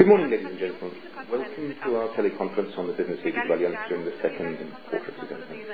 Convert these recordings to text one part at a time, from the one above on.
Good morning, ladies and gentlemen. Welcome to our teleconference on the business figures of Allianz during the second quarter of 2010.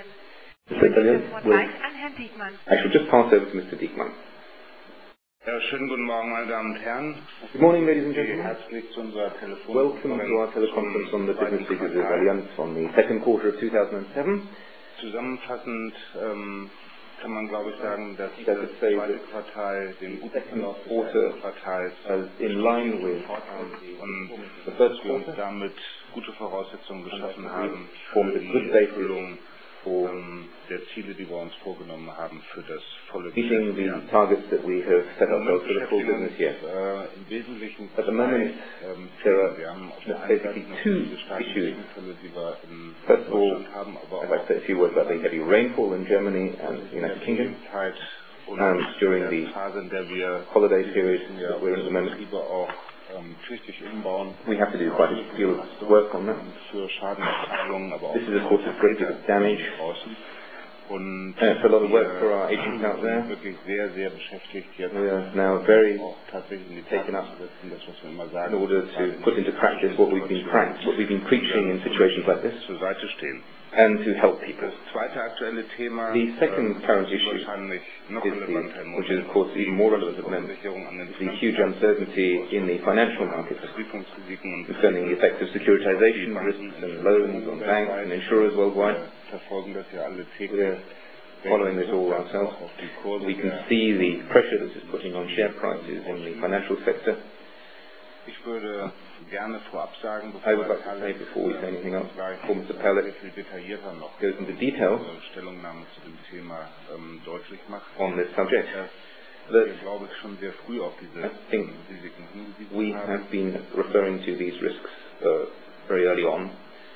I shall just pass over to Mr. Diekmann. Schönen guten Morgen, meine Damen und Herren. Good morning, ladies and gentlemen. Herzlich zu unserer Welcome to our teleconference on the business figures of Allianz on the second quarter of 2007. Zusammenfassend kann man, glaube ich, sagen, dass das zweite Quartal den guten Verlauf des ersten Quartals in line with the first wir uns quarter, damit gute Voraussetzungen geschaffen haben formed a good basis for der Ziele, die wir uns vorgenommen haben für das volle meeting the Geschäftsjahr. targets that we have set ourselves for the full business year. Im Wesentlichen At the moment, there are wir haben auf der einen basically Seite two die starken issues. Regenfälle, die wir in First of all, Deutschland haben, aber I'd like to say a few words about the heavy rainfall in Germany and the United Kingdom during the Phase, in der wir holiday period that we're in at the moment. Betriebe auch tüchtig umbauen. We have to do quite a deal of work on that. Für Schadenabteilungen, aber auch This is, of course, a great deal of damage. draußen. Und It's a lot of work for our agents out there. wirklich sehr, sehr beschäftigt jetzt. We are now very auch tatsächlich in die taken Tat up zu setzen, das, was wir immer sagen, in order to put into practice what we've been preaching in situations like this, zur Seite stehen. and to help people. Das zweite aktuelle Thema, The second current issue wahrscheinlich noch is relevanter im which is, Moment, of course, even more relevant at the moment, Sicherung an den is the huge uncertainty in the financial markets Prüfungsrisiken und concerning the effects of securitization, risks and loans on banks and insurers worldwide. verfolgen das ja alle We're täglich. following this all ourselves. We can see the pressure this is putting on share prices in the financial sector. Ich würde gerne vorab sagen, I would like to say, before we say anything else, before Mr. Pellet viel detaillierter noch goes into detail Stellungnahme zu dem Thema deutlich macht, on this subject, dass that wir, glaube ich, schon sehr früh auf diese I think Risiken hingewiesen we haben. have been referring to these risks very early on.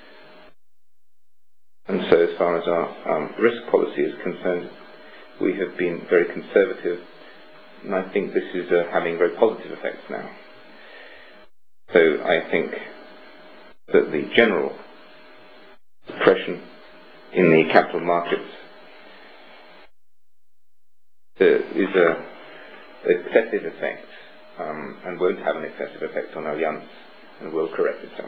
And so as far as our risk policy is concerned, we have been very conservative, and I think this is having very positive effects now. So I think that the general depression in the capital markets is an excessive effect, and won't have an excessive effect on Allianz, and will correct itself.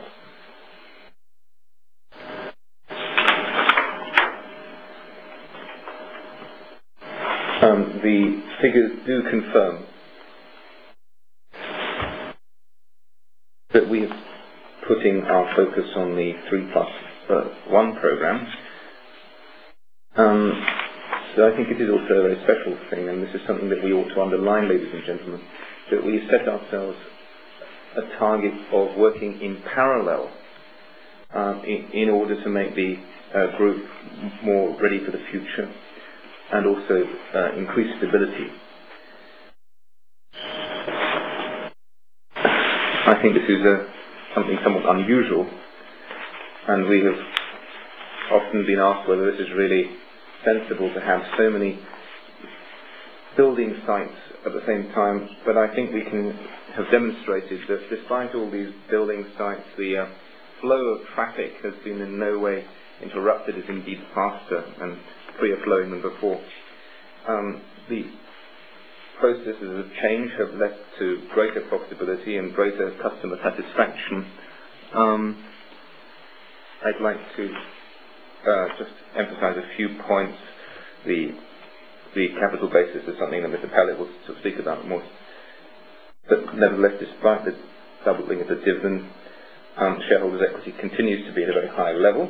The figures do confirm that we are putting our focus on the 3+1 program. So I think it is also a very special thing, and this is something that we ought to underline, ladies and gentlemen, that we set ourselves a target of working in parallel in order to make the group more ready for the future, and also increase stability. I think this is something somewhat unusual, and we have often been asked whether this is really sensible to have so many building sites at the same time, but I think we can have demonstrated that despite all these building sites, the flow of traffic has been in no way interrupted, is indeed faster and freer flowing than before. The processes of change have led to greater profitability and greater customer satisfaction. I'd like to just emphasize a few points. The capital basis is something that Mr. Pellet will speak about more. But nevertheless, despite the doubling of the dividend, shareholders' equity continues to be at a very high level.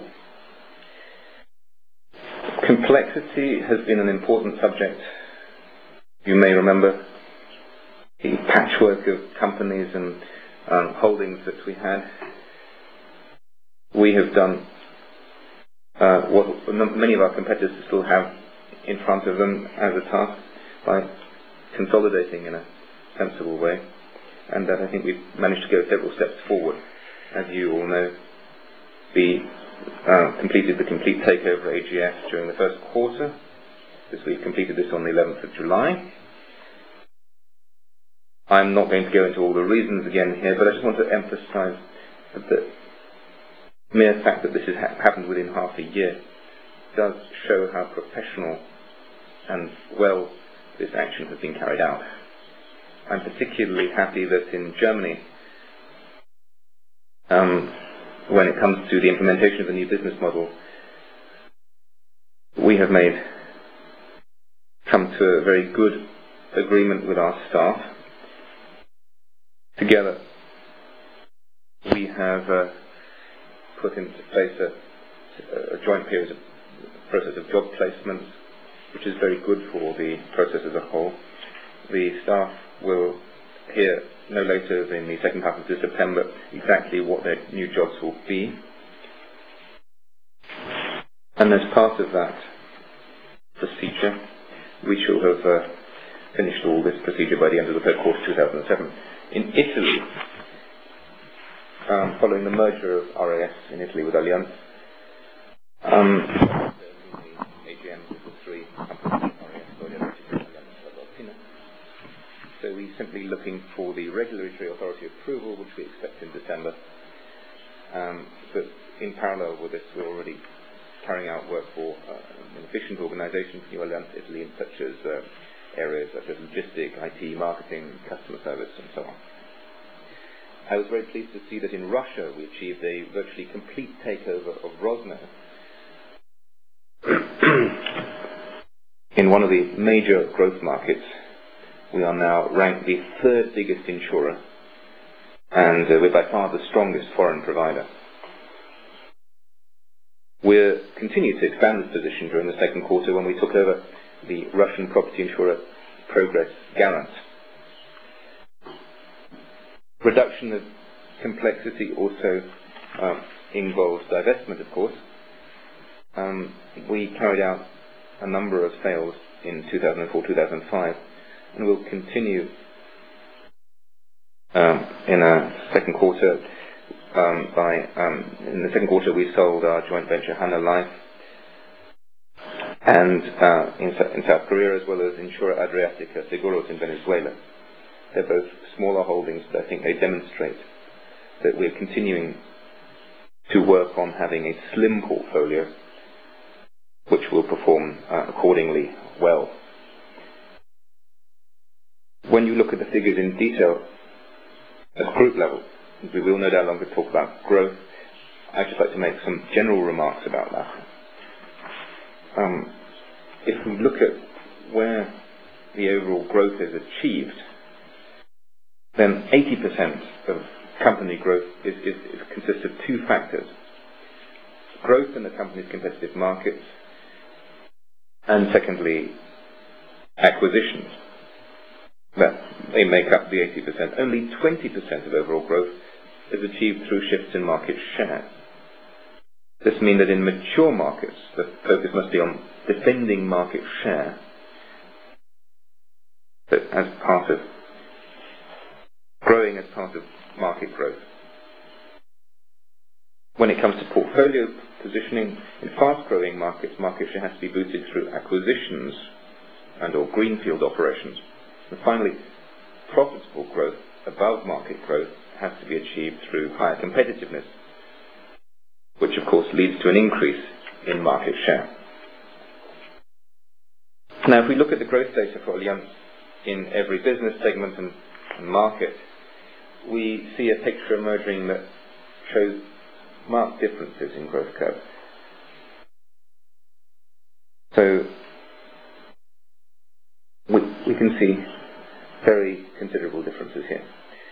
Complexity has been an important subject. You may remember the patchwork of companies and holdings that we had. We have done what many of our competitors still have in front of them as a task by consolidating in a sensible way, and that I think we've managed to go several steps forward. As you all know, we completed the complete takeover of AGF during the first quarter. We completed this on the 11th of July. I'm not going to go into all the reasons again here, but I just want to emphasize that the mere fact that this has happened within half a year does show how professional and well this action has been carried out. I'm particularly happy that in Germany when it comes to the implementation of the new business model, we have come to a very good agreement with our staff. Together, we have put into place a joint process of job placements, which is very good for the process as a whole. The staff will hear no later than the second half of September exactly what their new jobs will be. And as part of that procedure, we shall have finished all this procedure by the end of the third quarter 2007. In Italy, following the merger of RAS in Italy with Allianz, AGM of the three companies, so we're simply looking for the regulatory authority approval, which we expect in December. But in parallel with this, we're already carrying out work for an efficient organisation for New Allianz Italy in such as areas such as logistics, IT, marketing, customer service, and so on. I was very pleased to see that in Russia we achieved a virtually complete takeover of Rosneft in one of the major growth markets. We are now ranked the third biggest insurer, and we're by far the strongest foreign provider. We'll continue to expand this position during the second quarter when we took over the Russian property insurer Progress Garant. Reduction of complexity also involves divestment, of course. We carried out a number of sales in 2004-2005, and we'll continue in a second quarter. In the second quarter, we sold our joint venture Hana Life, and in South Korea, as well as Insura Adriatica Seguros in Venezuela. They're both smaller holdings, but I think they demonstrate that we're continuing to work on having a slim portfolio, which will perform accordingly well. When you look at the figures in detail at group level, we will no longer talk about growth. I'd just like to make some general remarks about that. If we look at where the overall growth is achieved, then 80% of company growth consists of two factors: growth in the company's competitive markets, and secondly, acquisitions. That they make up the 80%. Only 20% of overall growth is achieved through shifts in market share. This means that in mature markets, the focus must be on defending market share, but as part of growing as part of market growth. When it comes to portfolio positioning, in fast-growing markets, market share has to be boosted through acquisitions and or greenfield operations. And finally, profitable growth above market growth has to be achieved through higher competitiveness, which of course leads to an increase in market share. Now, if we look at the growth data for Allianz in every business segment and market, we see a picture emerging that shows marked differences in growth curve. So we can see very considerable differences here.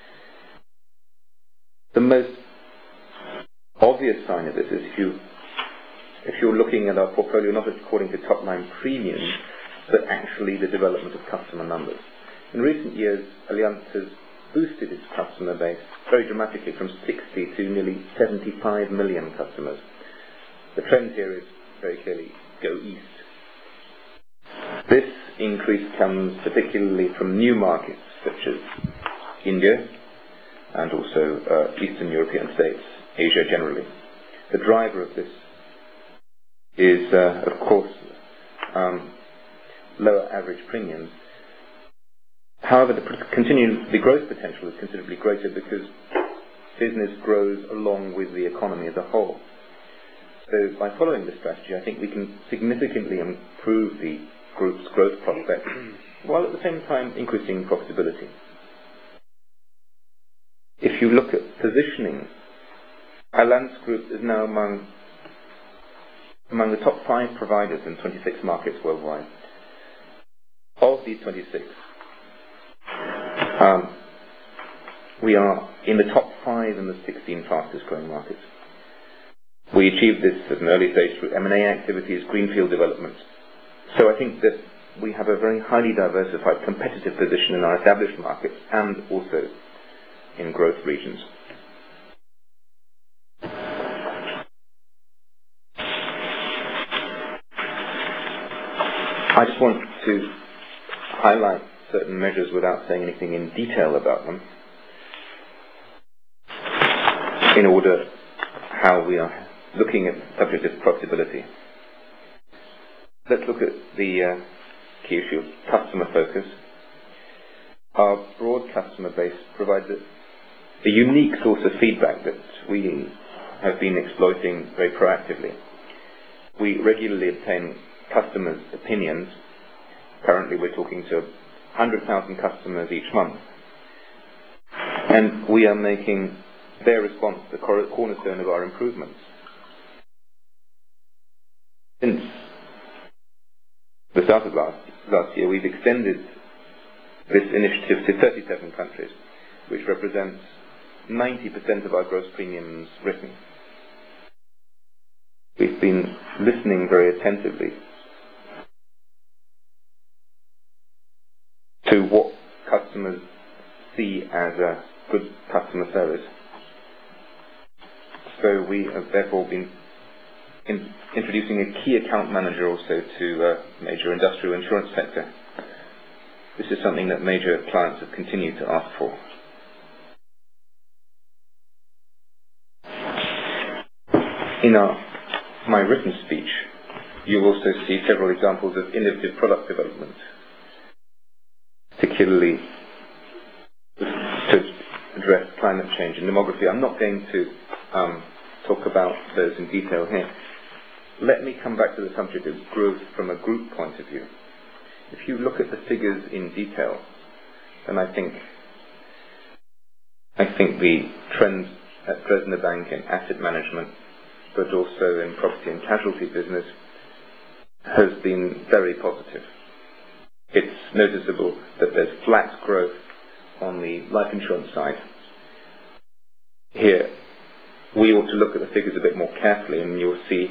The most obvious sign of this is if you're looking at our portfolio not according to top-line premiums, but actually the development of customer numbers. In recent years, Allianz has boosted its customer base very dramatically from 60 to nearly 75 million customers. The trend here is very clearly go east. This increase comes particularly from new markets such as India and also Eastern European states, Asia generally. The driver of this is, of course, lower average premiums. However, the growth potential is considerably greater because business grows along with the economy as a whole. So by following this strategy, I think we can significantly improve the group's growth prospects while at the same time increasing profitability. If you look at positioning Allianz Group is now among the top 5 providers in 26 markets worldwide. Of these 26, we are in the top 5 in the 16 fastest growing markets. We achieved this at an early stage through M&A activities, greenfield development. So I think that we have a very highly diversified competitive position in our established markets and also in growth regions. I just want to highlight certain measures without saying anything in detail about them, in order how we are looking at the subject of profitability. Let's look at the key issue of customer focus. Our broad customer base provides a unique source of feedback that we have been exploiting very proactively. We regularly obtain customers' opinions. Currently we're talking to 100,000 customers each month, and we are making their response the cornerstone of our improvements. Since the start of last year, we've extended this initiative to 37 countries, which represents 90% of our gross premiums written. We've been listening very attentively to what customers see as a good customer service. So we have therefore been introducing a key account manager also to major industrial insurance sector. This is something that major clients have continued to ask for. In my written speech, you'll also see several examples of innovative product development, particularly to address climate change and demography. I'm not going to talk about those in detail here. Let me come back to the subject of growth from a group point of view. If you look at the figures in detail, then I think the trend at Dresdner Bank in asset management, but also in property and casualty business, has been very positive. It's noticeable that there's flat growth on the life insurance side. Here, we ought to look at the figures a bit more carefully, and you'll see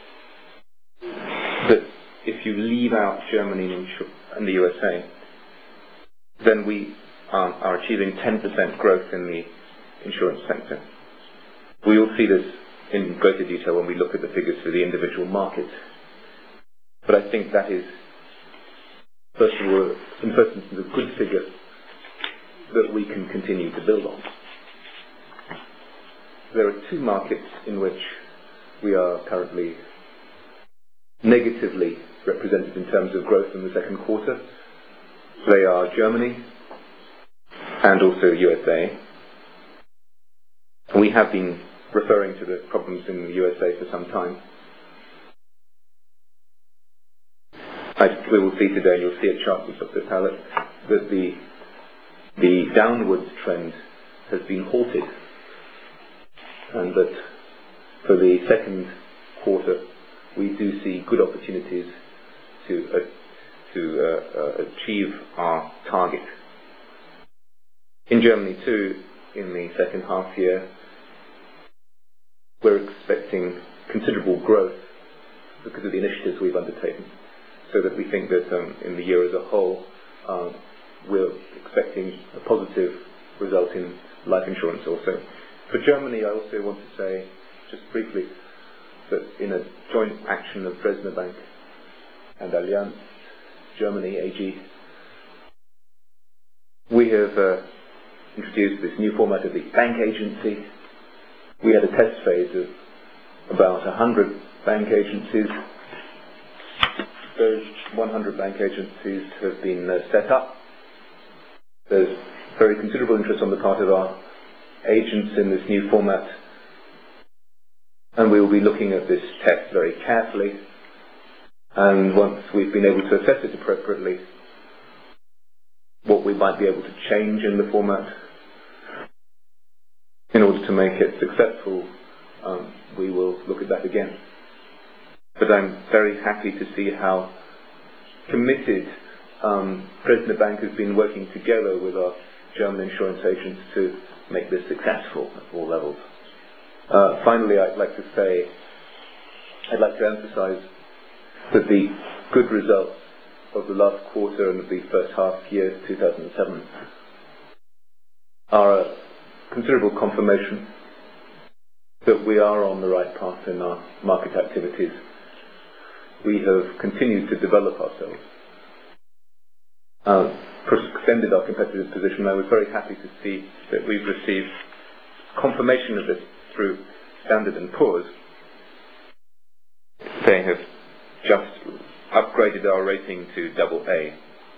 that if you leave out Germany and the USA, then we are achieving 10% growth in the insurance sector. We will see this in greater detail when we look at the figures for the individual markets. But I think that is, first of all, in first instance, a good figure that we can continue to build on. There are 2 markets in which we are currently negatively represented in terms of growth in the second quarter. They are Germany and also USA. We have been referring to the problems in the USA for some time. We will see today, you'll see a chart with Dr. Pallet, that the downwards trend has been halted, and that for the second quarter we do see good opportunities to achieve our target. In Germany too, in the second half year, we're expecting considerable growth because of the initiatives we've undertaken, so that we think that in the year as a whole, we're expecting a positive result in life insurance also. For Germany, I also want to say, just briefly, that in a joint action of Dresdner Bank and Allianz Germany AG, we have introduced this new format of the bank agency. We had a test phase of about 100 bank agencies. Those 100 bank agencies have been set up. There's very considerable interest on the part of our agents in this new format, and we will be looking at this test very carefully, and once we've been able to assess it appropriately, what we might be able to change in the format in order to make it successful, we will look at that again. But I'm very happy to see how committed Dresdner Bank has been working together with our German insurance agents to make this successful at all levels. Finally, I'd like to emphasize that the good results of the last quarter and of the first half year 2007 are a considerable confirmation that we are on the right path in our market activities. We have continued to develop ourselves, extended our competitive position. I was very happy to see that we've received confirmation of this through Standard & Poor's. They have just upgraded our rating to AA.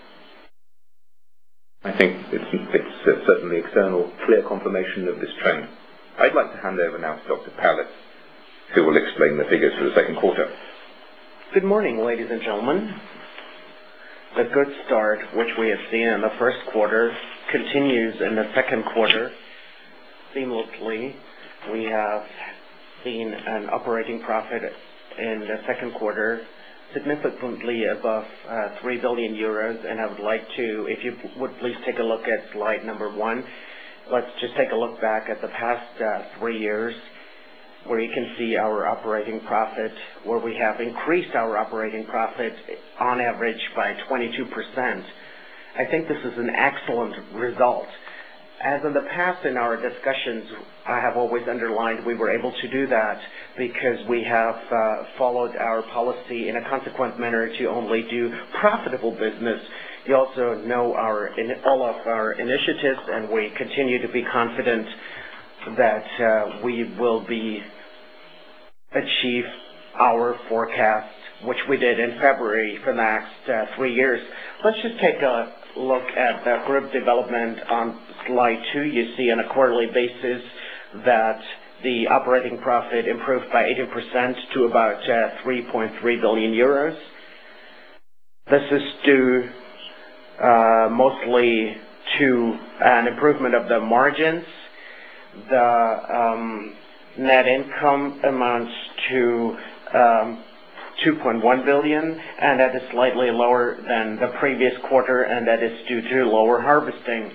I think it's certainly external, clear confirmation of this trend. I'd like to hand over now to Dr. Pallitz, who will explain the figures for the second quarter. Good morning, ladies and gentlemen. The good start which we have seen in the first quarter continues in the second quarter seamlessly. We have seen an operating profit in the second quarter significantly above 3 billion euros, and I would like to, if you would please take a look at slide number 1. Let's just take a look back at the past 3 years, where you can see our operating profit, where we have increased our operating profit on average by 22%. I think this is an excellent result. As in the past in our discussions, I have always underlined we were able to do that because we have followed our policy in a consequent manner to only do profitable business. You also know all of our initiatives, and we continue to be confident that we will achieve our forecast, which we did in February for the next 3 years. Let's just take a look at the group development on slide 2. You see on a quarterly basis that the operating profit improved by 18% to about 3.3 billion euros. This is due mostly to an improvement of the margins. The net income amounts to 2.1 billion, and that is slightly lower than the previous quarter, and that is due to lower harvesting.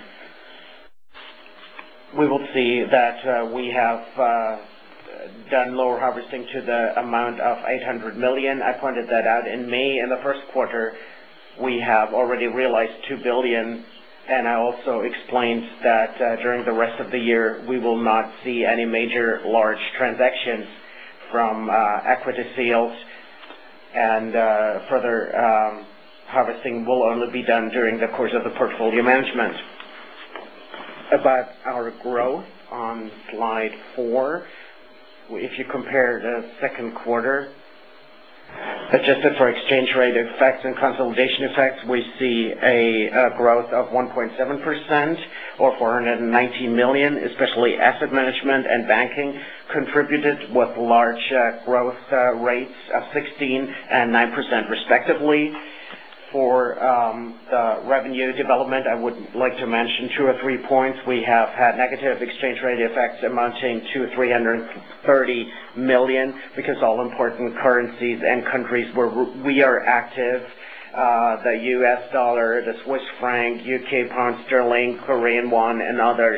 We will see that we have done lower harvesting to the amount of 800 million. I pointed that out in May. In the first quarter, we have already realized 2 billion, and I also explained that during the rest of the year, we will not see any major large transactions from equity sales, and further harvesting will only be done during the course of the portfolio management. About our growth on slide 4, if you compare the second quarter, adjusted for exchange rate effects and consolidation effects, we see a growth of 1.7% or 490 million, especially asset management and banking contributed with large growth rates of 16 and 9% respectively. For the revenue development, I would like to mention 2 or 3 points. We have had negative exchange rate effects amounting to 330 million because all important currencies and countries where we are active, the US dollar, the Swiss franc, UK pound sterling, Korean won, and others,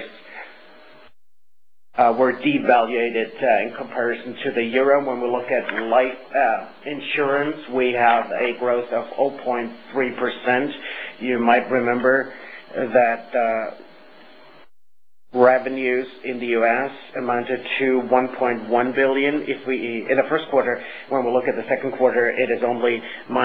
were devaluated in comparison to the euro. When we look at life insurance, we have a growth of 0.3%. You might remember that revenues in the U.S. amounted to 1.1 billion. In the first quarter, when we look at the second quarter, it is only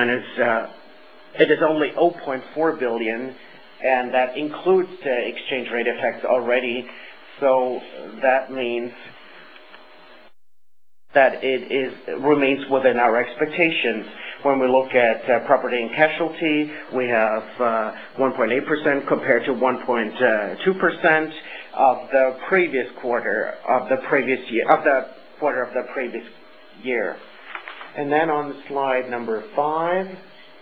0.4 billion, and that includes the exchange rate effects already. So that means that it remains within our expectations. When we look at property and casualty, we have 1.8% compared to 1.2% of the previous quarter of the previous year. And then on slide number 5.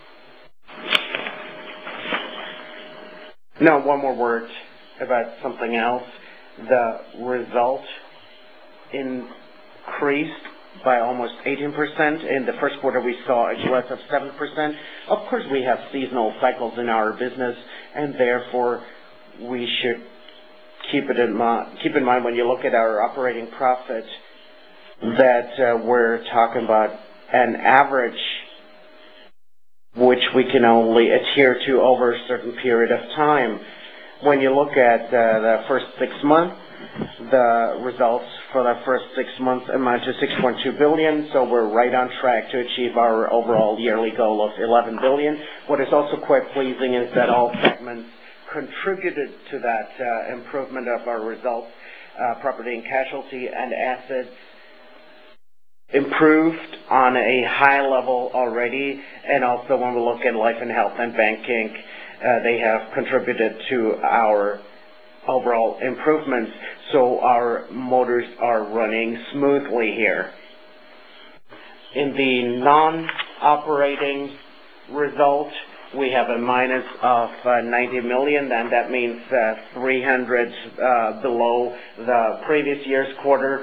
No, one more word about something else. The result in decreased by almost 18%. In the first quarter, we saw a growth of 7%. Of course, we have seasonal cycles in our business, and therefore we should keep in mind when you look at our operating profit that we're talking about an average which we can only adhere to over a certain period of time. When you look at the first 6 months, the results for the first 6 months amount to 6.2 billion, so we're right on track to achieve our overall yearly goal of 11 billion. What is also quite pleasing is that all segments contributed to that improvement of our results. Property and casualty and assets improved on a high level already, and also when we look at life and health and banking, they have contributed to our overall improvements. So our motors are running smoothly here. In the non-operating result, we have a minus of 90 million, and that means 300 below the previous year's quarter.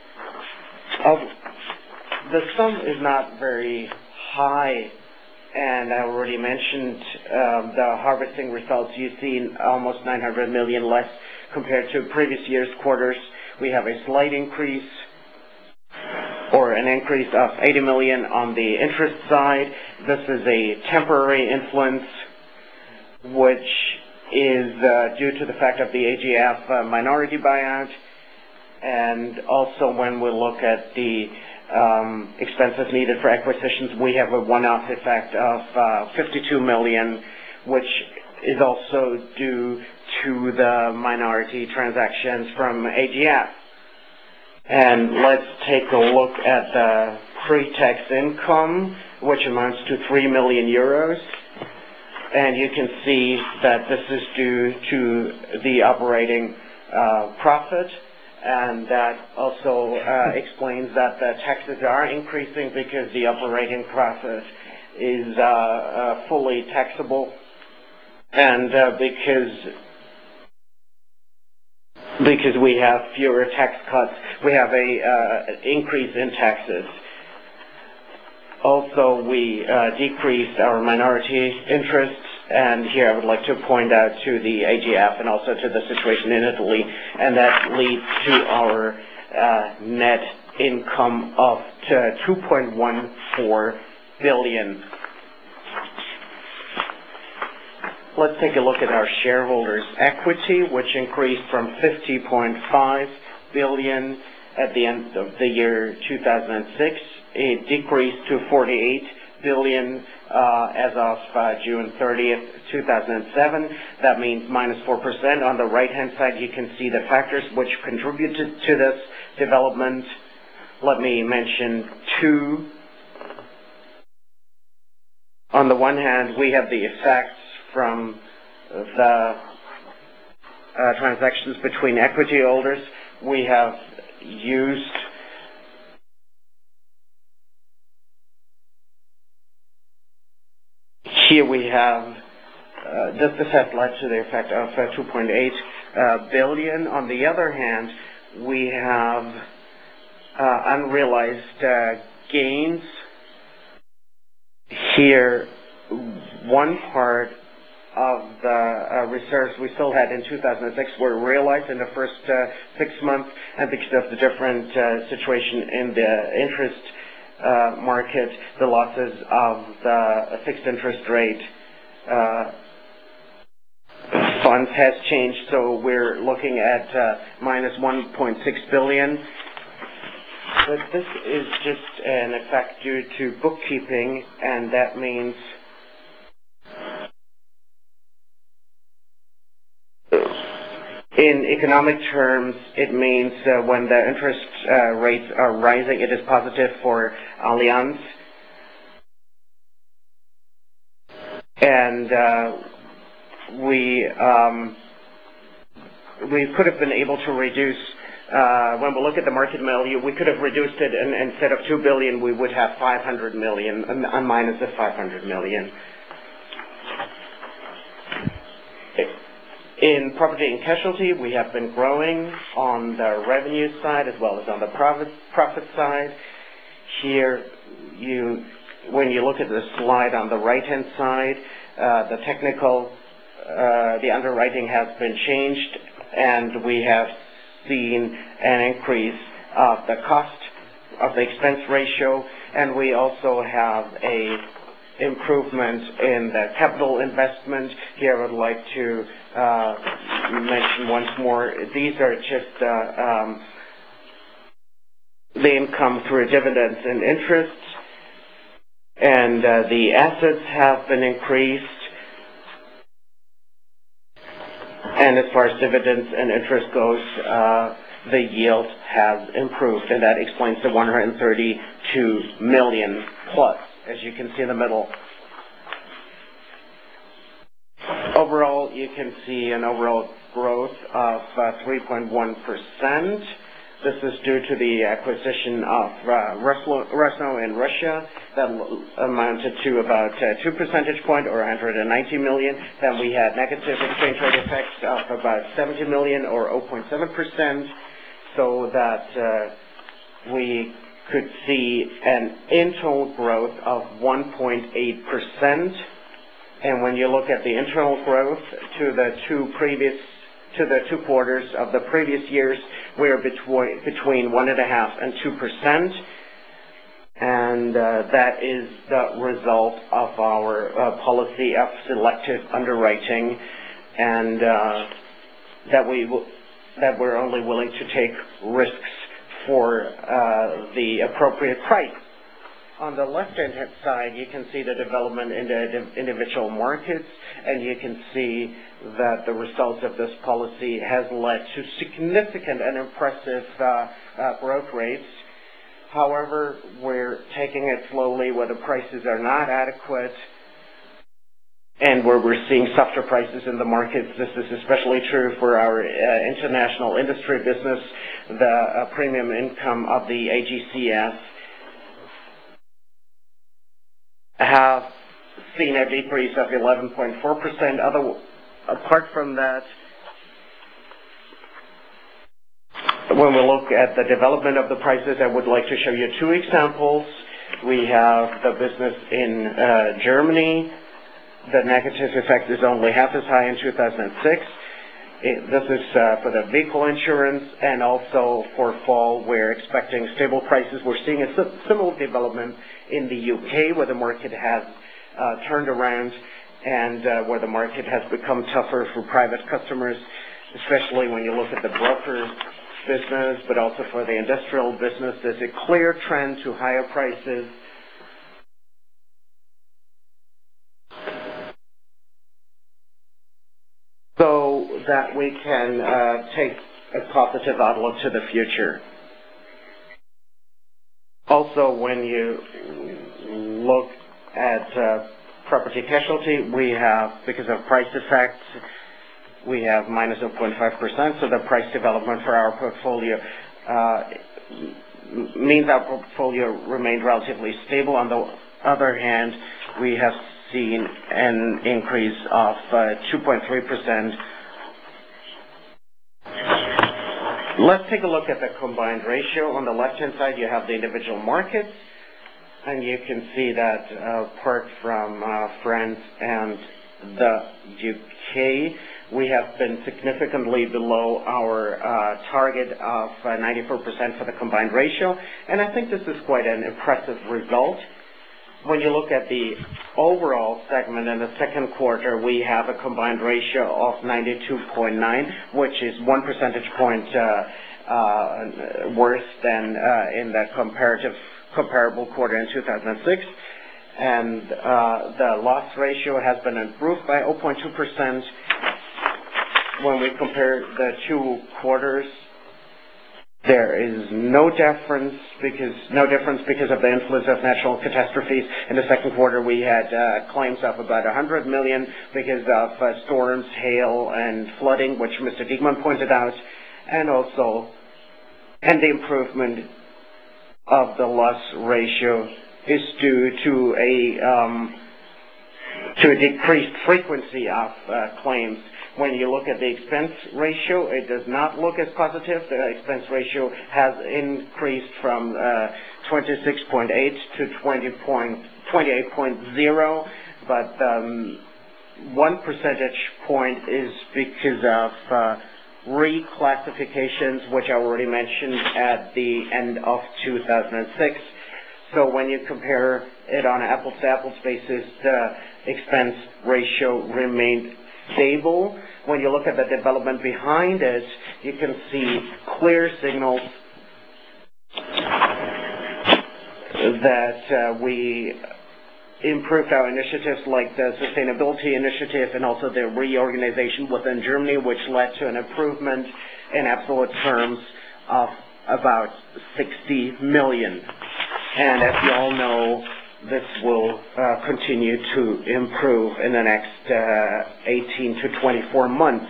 The sum is not very high, and I already mentioned the harvesting results. You see almost 900 million less compared to previous year's quarters. We have a slight increase, or an increase of 80 million on the interest side. This is a temporary influence, which is due to the fact of the AGF minority buyout, and also when we look at the expenses needed for acquisitions, we have a one-off effect of 52 million, which is also due to the minority transactions from AGF. And let's take a look at the pre-tax income, which amounts to 3 million euros. And you can see that this is due to the operating profit. And that also explains that the taxes are increasing because the operating profit is fully taxable, and because we have fewer tax cuts, we have a increase in taxes. Also, we decreased our minority interests. And here I would like to point out to the AGF and also to the situation in Italy, and that leads to our net income of 2.14 billion. Let's take a look at our shareholders' equity, which increased from 50.5 billion at the end of the year 2006. It decreased to 48 billion as of June 30th, 2007. That means minus 4%. On the right-hand side, you can see the factors which contributed to this development. Let me mention two. On the one hand, we have the effects from the transactions between equity holders. We have used here we have this has led to the effect of 2.8 billion. On the other hand, we have unrealized gains. Here, one part of the reserves we still had in 2006 were realized in the first 6 months, and because of the different situation in the interest market, the losses of the fixed interest rate funds has changed, so we're looking at minus 1.6 billion. But this is just an effect due to bookkeeping, and that means in economic terms, it means when the interest rates are rising, it is positive for Allianz. And we could have been able to reduce, when we look at the market value, we could have reduced it, and instead of 2 billion, we would have 500 million, a minus of 500 million. In property and casualty, we have been growing on the revenue side as well as on the profit side. Here, when you look at the slide on the right-hand side, the underwriting has been changed, and we have seen an increase of the cost of the expense ratio, and we also have a improvement in the capital investment. Here I would like to mention once more, these are just the income through dividends and interest, and the assets have been increased, and as far as dividends and interest goes, the yield has improved, and that explains the 132 million plus, as you can see in the middle. Overall, you can see an overall growth of 3.1%. This is due to the acquisition of Rasno in Russia that amounted to about 2 percentage points or 190 million. Then we had negative exchange rate effects of about 70 million or 0.7%, so that we could see an internal growth of 1.8%. And when you look at the internal growth to the two quarters of the previous years, we are between 1.5% and 2%, and that is the result of our policy of selective underwriting, and that we're only willing to take risks for the appropriate price. On the left-hand side, you can see the development in the individual markets, and you can see that the results of this policy has led to significant and impressive growth rates. However, we're taking it slowly where the prices are not adequate and where we're seeing softer prices in the markets. This is especially true for our international industry business. The premium income of the AGCS have seen a decrease of 11.4%. Apart from that, when we look at the development of the prices, I would like to show you two examples. We have the business in Germany. The negative effect is only half as high in 2006. This is for the vehicle insurance, and also for fall we're expecting stable prices. We're seeing a similar development in the UK, where the market has turned around and where the market has become tougher for private customers, especially when you look at the broker business, but also for the industrial business. There's a clear trend to higher prices. So that we can take a positive outlook to the future. Also, when you look at property casualty, we have, because of price effects, we have minus 0.5%, so the price development for our portfolio means our portfolio remained relatively stable. On the other hand, we have seen an increase of 2.3%. Let's take a look at the combined ratio. On the left-hand side, you have the individual markets, and you can see that apart from France and the UK, we have been significantly below our target of 94% for the combined ratio, and I think this is quite an impressive result. When you look at the overall segment in the second quarter, we have a combined ratio of 92.9, which is 1 percentage point worse than in the comparable quarter in 2006. And the loss ratio has been improved by 0.2%. When we compare the two quarters, there is no difference because of the influence of natural catastrophes. In the second quarter, we had claims of about 100 million because of storms, hail, and flooding, which Mr. Diekmann pointed out, and the improvement of the loss ratio is due to to a decreased frequency of claims. When you look at the expense ratio, it does not look as positive. The expense ratio has increased from 26.8 to 28.0, but 1 percentage point is because of reclassifications, which I already mentioned at the end of 2006. So when you compare it on an apples-to-apples basis, the expense ratio remained stable. When you look at the development behind it, you can see clear signals that we improved our initiatives like the sustainability initiative and also the reorganization within Germany, which led to an improvement in absolute terms of about 60 million. And as you all know, this will continue to improve in the next 18 to 24 months.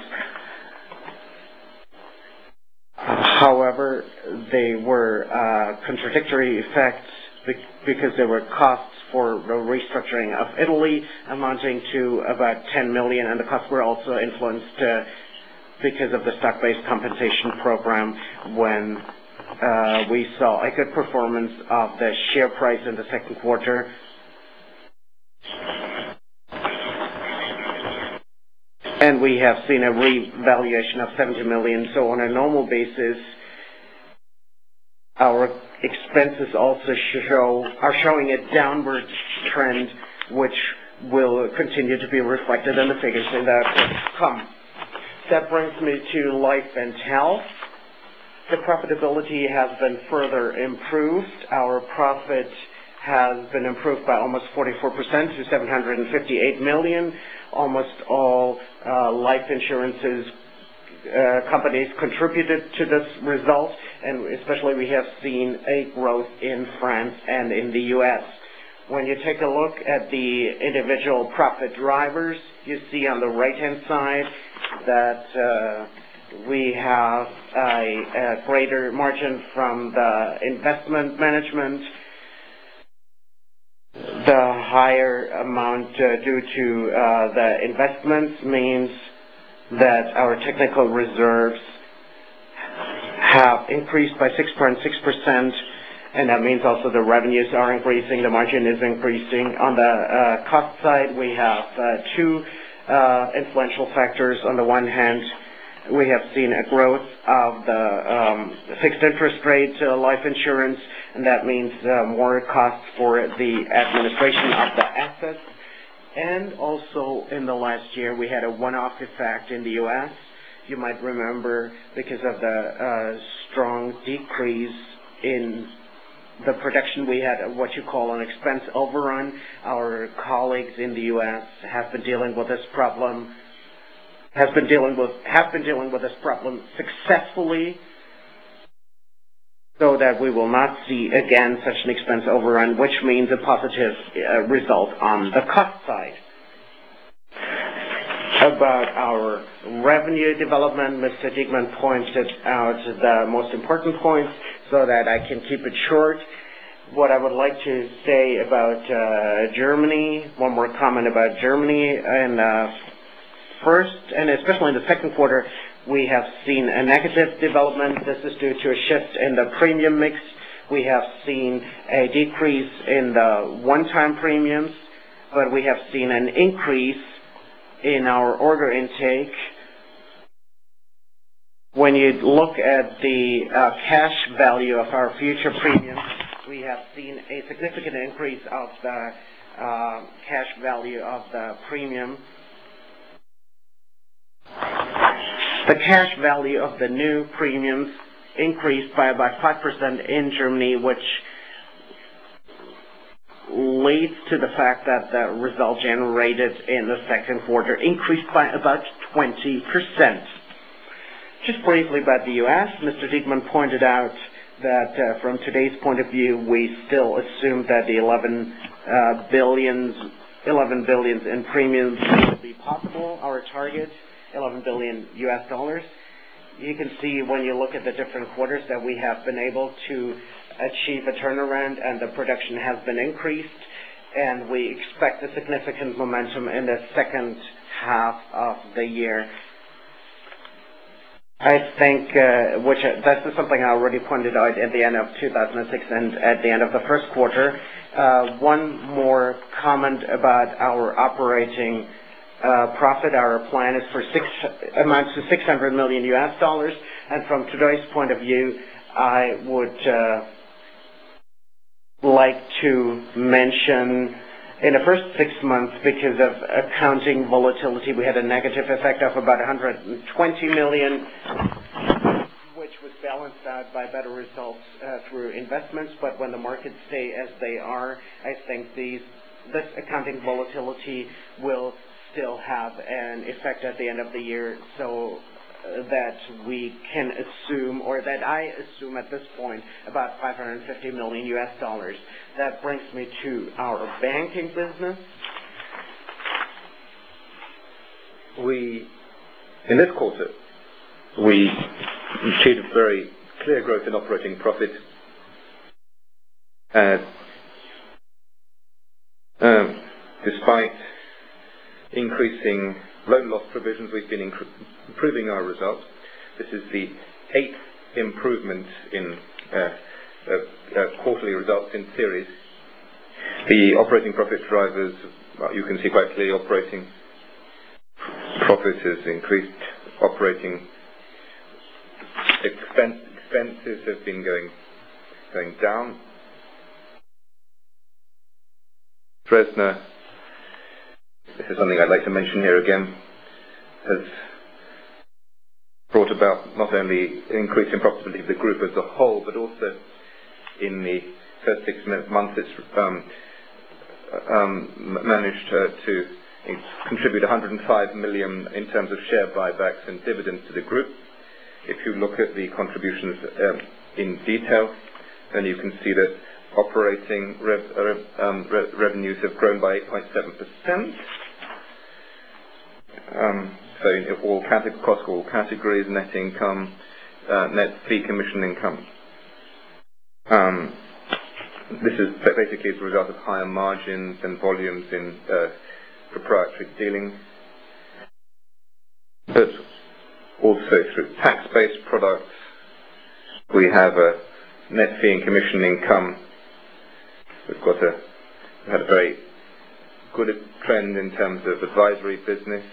However, they were contradictory effects because there were costs for the restructuring of Italy amounting to about 10 million, and the costs were also influenced because of the stock-based compensation program when we saw a good performance of the share price in the second quarter. And we have seen a revaluation of 70 million. So on a normal basis, our expenses also are showing a downward trend, which will continue to be reflected in the figures in the come. That brings me to Life and Health. The profitability has been further improved. Our profit has been improved by almost 44% to 758 million. Almost all life insurances companies contributed to this result, and especially we have seen a growth in France and in the U.S. When you take a look at the individual profit drivers, you see on the right-hand side that we have a greater margin from the investment management. The higher amount due to the investments means that our technical reserves have increased by 6.6%, and that means also the revenues are increasing, the margin is increasing. On the cost side, we have two influential factors. On the one hand, we have seen a growth of the fixed interest rate life insurance, and that means more costs for the administration of the assets. And also in the last year, we had a one-off effect in the U.S. You might remember because of the strong decrease in the production, we had what you call an expense overrun. Our colleagues in the U.S. have been dealing with this problem successfully, so that we will not see again such an expense overrun, which means a positive result on the cost side. About our revenue development, Mr. Diekmann pointed out the most important points so that I can keep it short. What I would like to say about Germany, one more comment about Germany, and first, and especially in the second quarter, we have seen a negative development. This is due to a shift in the premium mix. We have seen a decrease in the one-time premiums, but we have seen an increase in our order intake. When you look at the cash value of our future premiums, we have seen a significant increase of the cash value of the premium. The cash value of the new premiums increased by about 5% in Germany, which leads to the fact that the result generated in the second quarter increased by about 20%. Just briefly about the U.S., Mr. Diekmann pointed out that from today's point of view, we still assume that the 11 billion in premiums will be possible. Our target, $11 billion. You can see when you look at the different quarters that we have been able to achieve a turnaround, and the production has been increased. and we expect a significant momentum in the second half of the year. I think, this is something I already pointed out at the end of 2006 and at the end of the first quarter. One more comment about our operating profit. Our plan is for amounts to $600 million US, and from today's point of view, I would like to mention in the first 6 months, because of accounting volatility, we had a negative effect of about 120 million, which was balanced out by better results through investments. But when the markets stay as they are, I think this accounting volatility will still have an effect at the end of the year, so that we can assume, or that I assume at this point, about $550 million US. That brings me to our banking business. In this quarter, we achieved a very clear growth in operating profit. Despite increasing loan loss provisions, we've been improving our results. This is the 8th improvement in quarterly results in series. The operating profit drivers, you can see quite clearly, operating profit has increased. Operating expenses have been going down. Dresdner, this is something I'd like to mention here again, has brought about not only an increase in profitability of the group as a whole, but also in the first 6 months it's managed to contribute 105 million in terms of share buybacks and dividends to the group. If you look at the contributions in detail, then you can see that operating revenues have grown by 8.7%. So across all categories, net income, net fee commission income. This is basically as a result of higher margins and volumes in proprietary dealing, but also through tax-based products. We have a net fee and commission income. We've had a very good trend in terms of advisory business.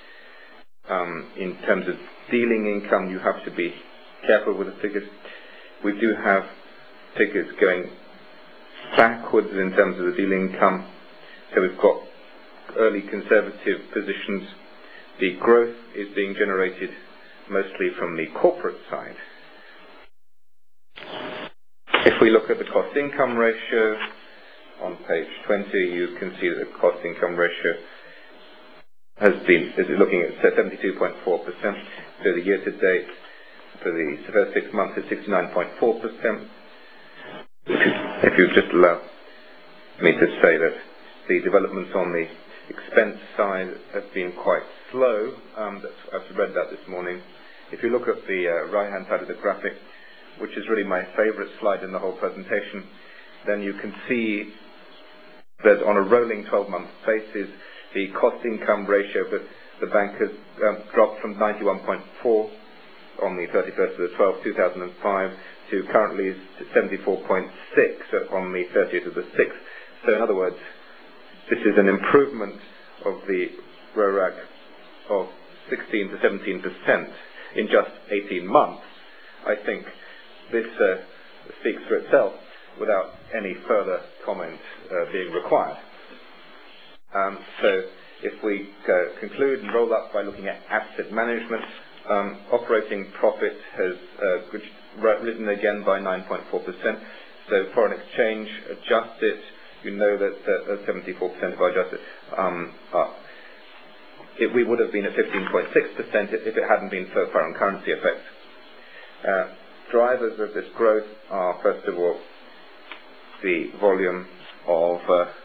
In terms of dealing income, you have to be careful with the figures. We do have figures going backwards in terms of the dealing income. So we've got early conservative positions. The growth is being generated mostly from the corporate side. If we look at the cost-income ratio on page 20, you can see that the cost-income ratio is looking at 72.4%. So the year-to-date for the first 6 months is 69.4%. If you just allow me to say that the developments on the expense side have been quite slow. I've read that this morning. If you look at the right-hand side of the graphic, which is really my favorite slide in the whole presentation, then you can see that on a rolling 12-month basis, the cost-income ratio for the bank has dropped from 91.4 on the 31st of the 12th, 2005, to currently 74.6 on the 30th of the 6th. So in other words, this is an improvement of the RORAC of 16 to 17% in just 18 months. I think this speaks for itself without any further comment being required. So if we conclude and roll up by looking at asset management, operating profit has risen again by 9.4%. So foreign exchange adjusted, you know that 74% of our adjusted, we would have been at 15.6% if it hadn't been for foreign currency effects. Drivers of this growth are, first of all, the volume of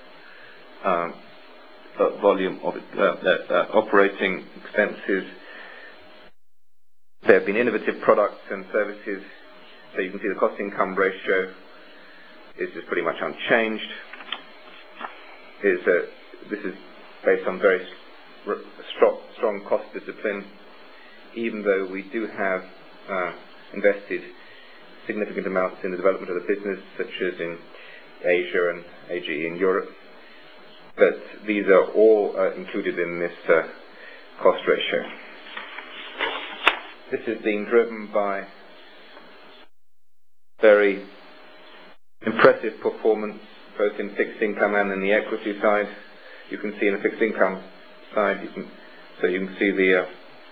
operating expenses. There have been innovative products and services. So you can see the cost-income ratio is just pretty much unchanged. this is based on very strong cost discipline, even though we do have invested significant amounts in the development of the business, such as in Asia and AGE in Europe. But these are all included in this cost ratio. This is being driven by very impressive performance both in fixed income and in the equity side. You can see in the fixed income side, you can see the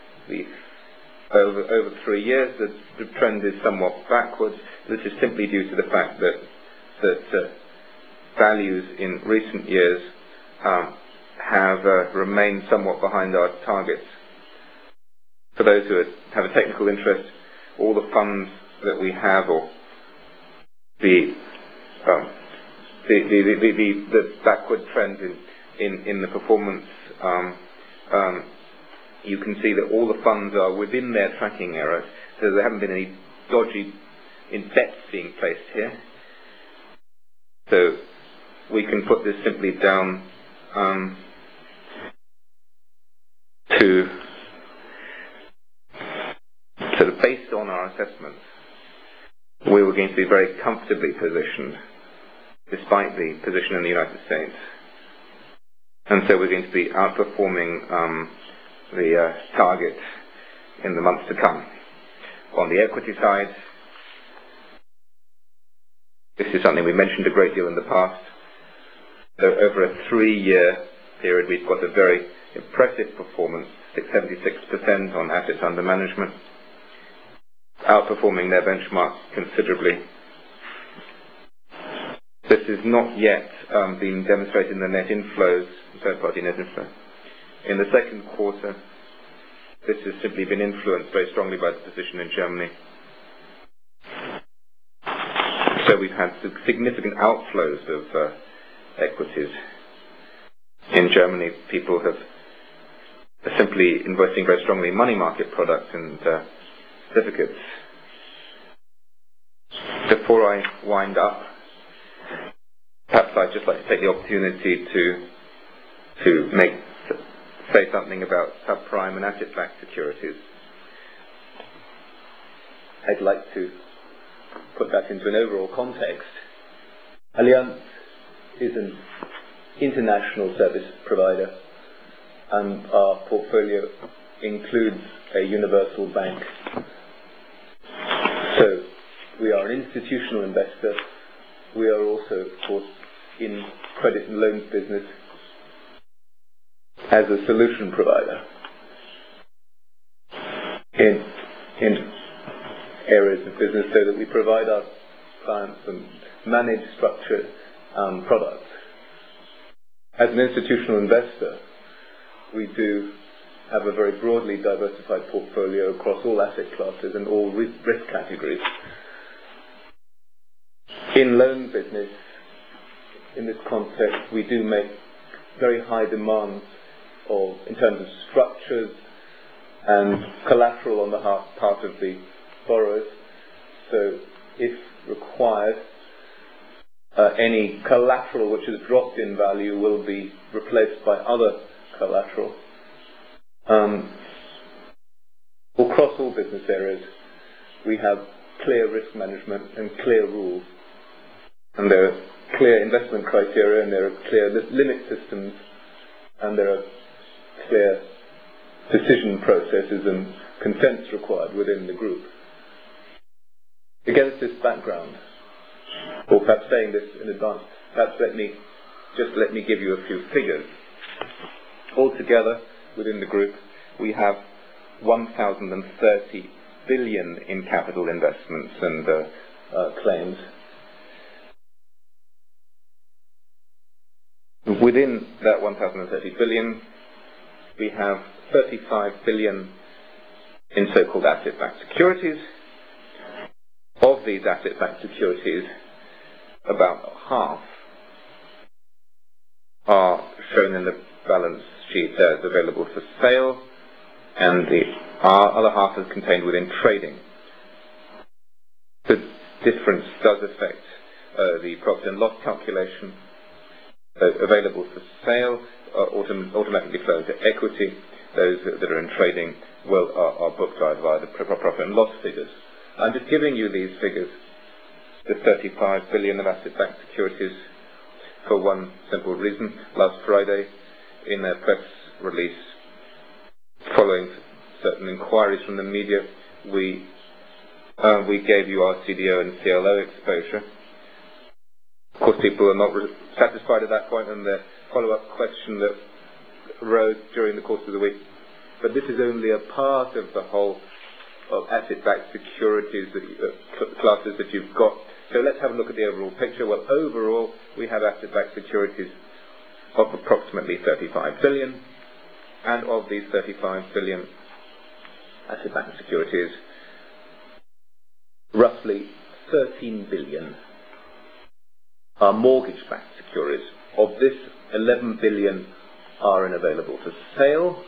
over 3 years the trend is somewhat backwards. This is simply due to the fact that values in recent years have remained somewhat behind our targets. For those who have a technical interest, all the funds that we have, or the backward trends in the performance, you can see that all the funds are within their tracking errors, so there haven't been any dodgy bets being placed here. So we can put this simply down to sort of based on our assessments, we were going to be very comfortably positioned despite the position in the United States. And so we're going to be outperforming the target in the months to come. On the equity side, this is something we mentioned a great deal in the past. So over a 3-year period, we've got a very impressive performance, 76% on assets under management, outperforming their benchmark considerably. This is not yet been demonstrated in the net inflows, third-party net inflows. In the second quarter, this has simply been influenced very strongly by the position in Germany. So we've had significant outflows of equities. In Germany, people have simply investing very strongly in money market products and certificates. Before I wind up, perhaps I'd just like to take the opportunity to say something about subprime and asset-backed securities. I'd like to put that into an overall context. Allianz is an international service provider, and our portfolio includes a universal bank. So we are an institutional investor. We are also, of course, in credit and loans business as a solution provider in areas of business, so that we provide our clients and manage structured products. As an institutional investor, we do have a very broadly diversified portfolio across all asset classes and all risk categories. In loan business, in this context, we do make very high demands in terms of structures and collateral on the part of the borrowers. So if required, any collateral which has dropped in value will be replaced by other collateral. Across all business areas, we have clear risk management and clear rules. And there are clear investment criteria, and there are clear limit systems, and there are clear decision processes and consents required within the group. Against this background, or perhaps saying this in advance, perhaps let me give you a few figures. Altogether, within the group, we have 1,030 billion in capital investments and claims. Within that 1,030 billion, we have 35 billion in so-called asset-backed securities. Of these asset-backed securities, about half are shown in the balance sheet as available for sale, and the other half is contained within trading. The difference does affect the profit and loss calculation. available for sale automatically flow into equity. Those that are in trading are booked via the profit and loss figures. I'm just giving you these figures, the 35 billion of asset-backed securities, for one simple reason. Last Friday, in a press release, following certain inquiries from the media, we gave you our CDO and CLO exposure. Of course, people are not satisfied at that point, and the follow-up question that arose during the course of the week. But this is only a part of the whole of asset-backed securities classes that you've got. So let's have a look at the overall picture. Well, overall, we have asset-backed securities of approximately 35 billion, and of these 35 billion asset-backed securities, roughly 13 billion are mortgage-backed securities. Of this, 11 billion are unavailable for sale.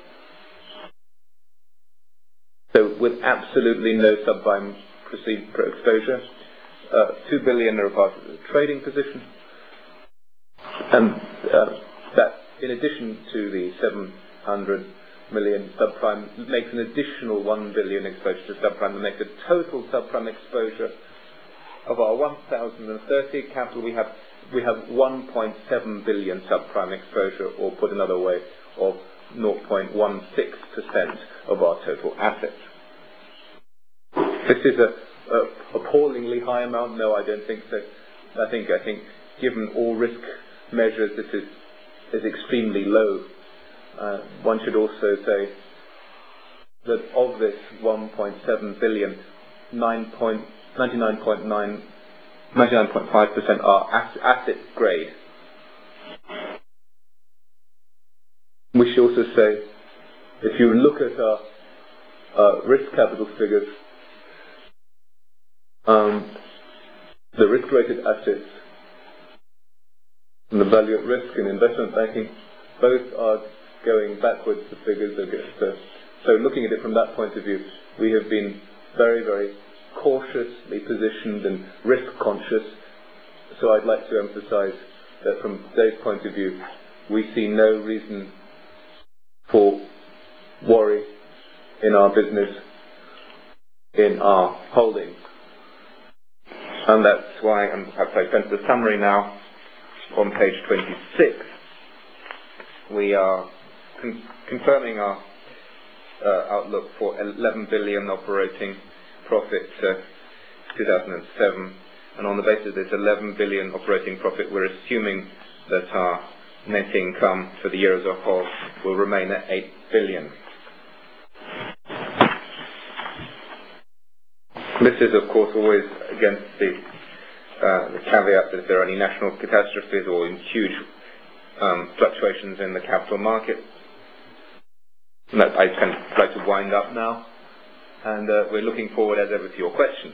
So with absolutely no subprime exposure, 2 billion are a part of the trading position, and that, in addition to the 700 million subprime, makes an additional 1 billion exposure to subprime, and makes a total subprime exposure of our 1,030 capital. We have 1.7 billion subprime exposure, or put another way, of 0.16% of our total assets. This is a appallingly high amount. No, I don't think so. I think given all risk measures, this is extremely low. One should also say that of this 1.7 billion, 99.5% are asset grade. We should also say, if you look at our risk capital figures, the risk-rated assets and the value at risk in investment banking, both are going backwards. The figures are so looking at it from that point of view, we have been very, very cautiously positioned and risk conscious. So I'd like to emphasize that from today's point of view, we see no reason for worry in our business, in our holdings. And that's why, and perhaps I sent the summary now on page 26. We are confirming our outlook for 11 billion operating profit 2007, and on the basis of this 11 billion operating profit, we're assuming that our net income for the year as a whole will remain at 8 billion. This is, of course, always against the caveat that if there are any national catastrophes or huge fluctuations in the capital market. I'd kind of like to wind up now, and we're looking forward, as ever, to your questions.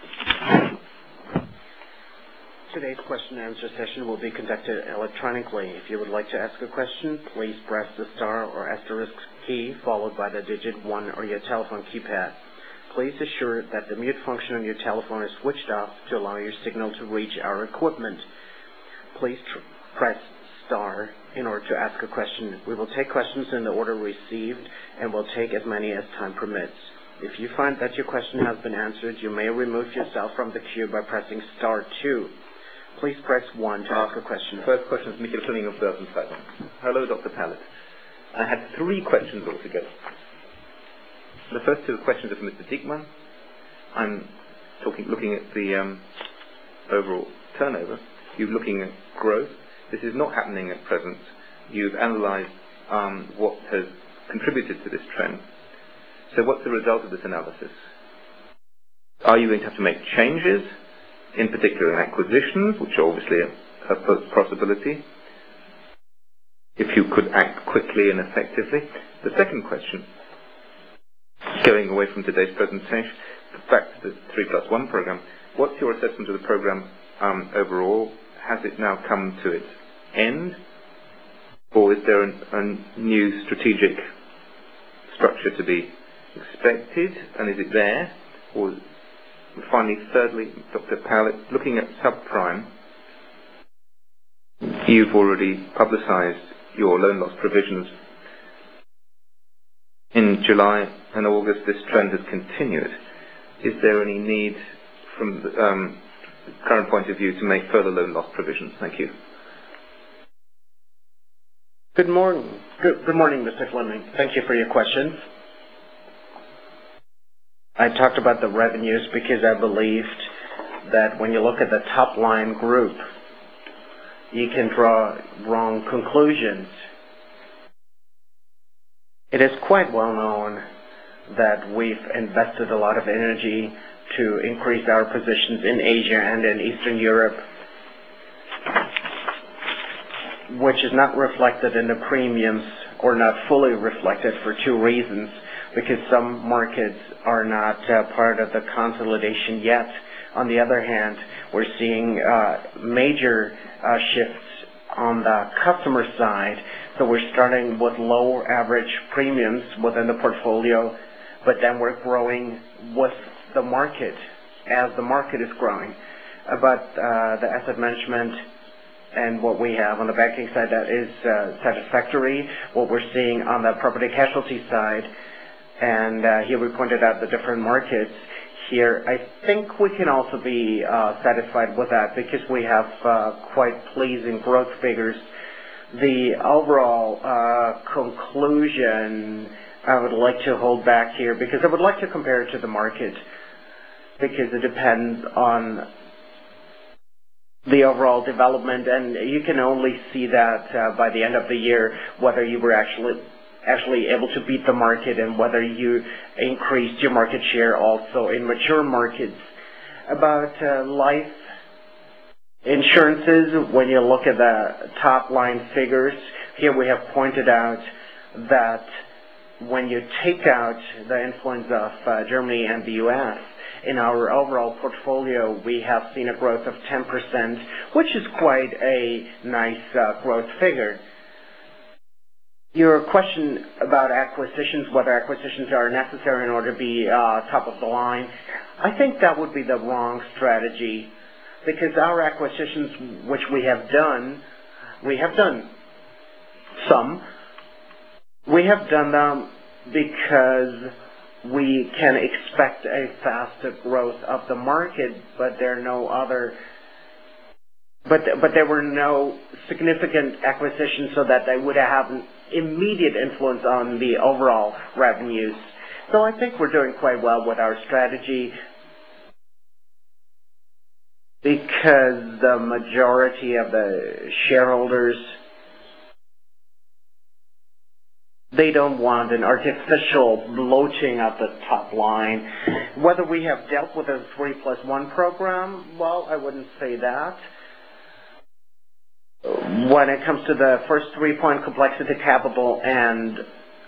Today's question and answer session will be conducted electronically. If you would like to ask a question, please press the star or asterisk key followed by the digit 1 on your telephone keypad. Please assure that the mute function on your telephone is switched off to allow your signal to reach our equipment. Please press star in order to ask a question. We will take questions in the order received and will take as many as time permits. If you find that your question has been answered, you may remove yourself from the queue by pressing star 2. Please press 1 to ask a question. First question is Michael Fleming of Börsen-Zeitung. Hello, Dr. Pallet. I had 3 questions altogether. The first 2 questions are from Mr. Diekmann. I'm looking at the overall turnover. You're looking at growth. This is not happening at present. You've analysed what has contributed to this trend. So what's the result of this analysis? Are you going to have to make changes, in particular in acquisitions, which are obviously a possibility, if you could act quickly and effectively? The second question, going away from today's presentation, back to the 3+1 program, what's your assessment of the program overall? Has it now come to its end, or is there a new strategic structure to be expected, and is it there? Or finally, thirdly, Dr. Pallet, looking at subprime, You've already publicized your loan loss provisions. In July and August, this trend has continued. Is there any need from the current point of view to make further loan loss provisions? Thank you. Good morning. Good morning, Mr. Fleming. Thank you for your questions. I talked about the revenues because I believed that when you look at the top line group, you can draw wrong conclusions. It is quite well known that we've invested a lot of energy to increase our positions in Asia and in Eastern Europe, which is not reflected in the premiums or not fully reflected for two reasons. Because some markets are not part of the consolidation yet. On the other hand, we're seeing major shifts on the customer side. So we're starting with low average premiums within the portfolio, but then we're growing with the market as the market is growing. But the asset management and what we have on the banking side, that is satisfactory. What we're seeing on the property casualty side, and here we pointed out the different markets. Here, I think we can also be satisfied with that because we have quite pleasing growth figures. The overall conclusion I would like to hold back here because I would like to compare it to the market because it depends on the overall development, and you can only see that by the end of the year whether you were actually able to beat the market and whether you increased your market share also in mature markets. About life insurances, when you look at the top line figures, here we have pointed out that when you take out the influence of Germany and the US, in our overall portfolio we have seen a growth of 10%, which is quite a nice growth figure. Your question about acquisitions, whether acquisitions are necessary in order to be top of the line, I think that would be the wrong strategy because our acquisitions, which we have done some. We have done them because we can expect a faster growth of the market, but there were no significant acquisitions so that they would have an immediate influence on the overall revenues. So I think we're doing quite well with our strategy because the majority of the shareholders, they don't want an artificial bloating of the top line. Whether we have dealt with a 3+1 program, well, I wouldn't say that. When it comes to the first 3-point complexity capital and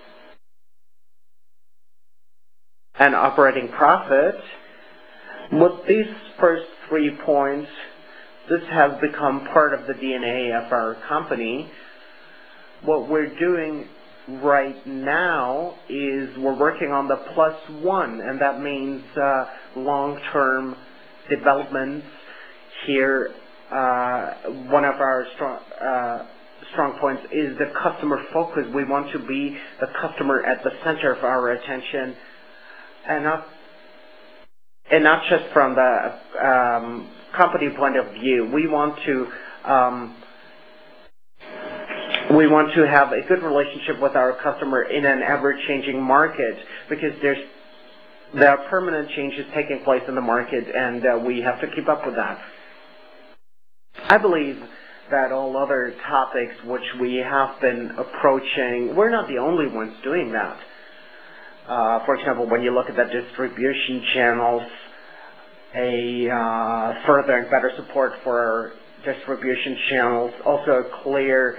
operating profit, with these first 3 points, this has become part of the DNA of our company. What we're doing right now is we're working on the +1, and that means long-term developments. Here, one of our strong points is the customer focus. We want to be the customer at the center of our attention, and not just from the company point of view. We want to have a good relationship with our customer in an ever-changing market because there are permanent changes taking place in the market, and we have to keep up with that. I believe that all other topics which we have been approaching, we're not the only ones doing that. For example, when you look at the distribution channels, a further and better support for our distribution channels, also a clear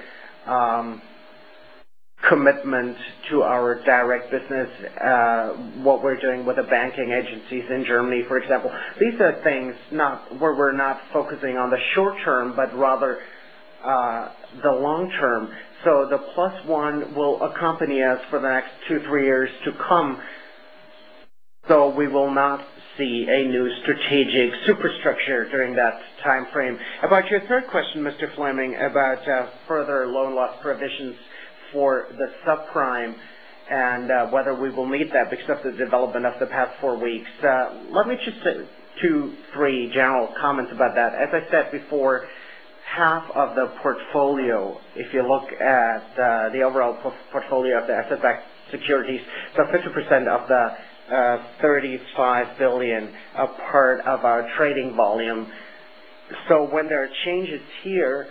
commitment to our direct business, what we're doing with the banking agencies in Germany, for example. These are things where we're not focusing on the short term, but rather the long term. So the +1 will accompany us for the next 2-3 years to come. So we will not see a new strategic superstructure during that time frame. About your third question, Mr. Fleming, about further loan loss provisions for the subprime and whether we will need that because of the development of the past 4 weeks. Let me just say 2-3 general comments about that. As I said before, half of the portfolio, if you look at the overall portfolio of the asset-backed securities, so 50% of the 35 billion, a part of our trading volume. So when there are changes here,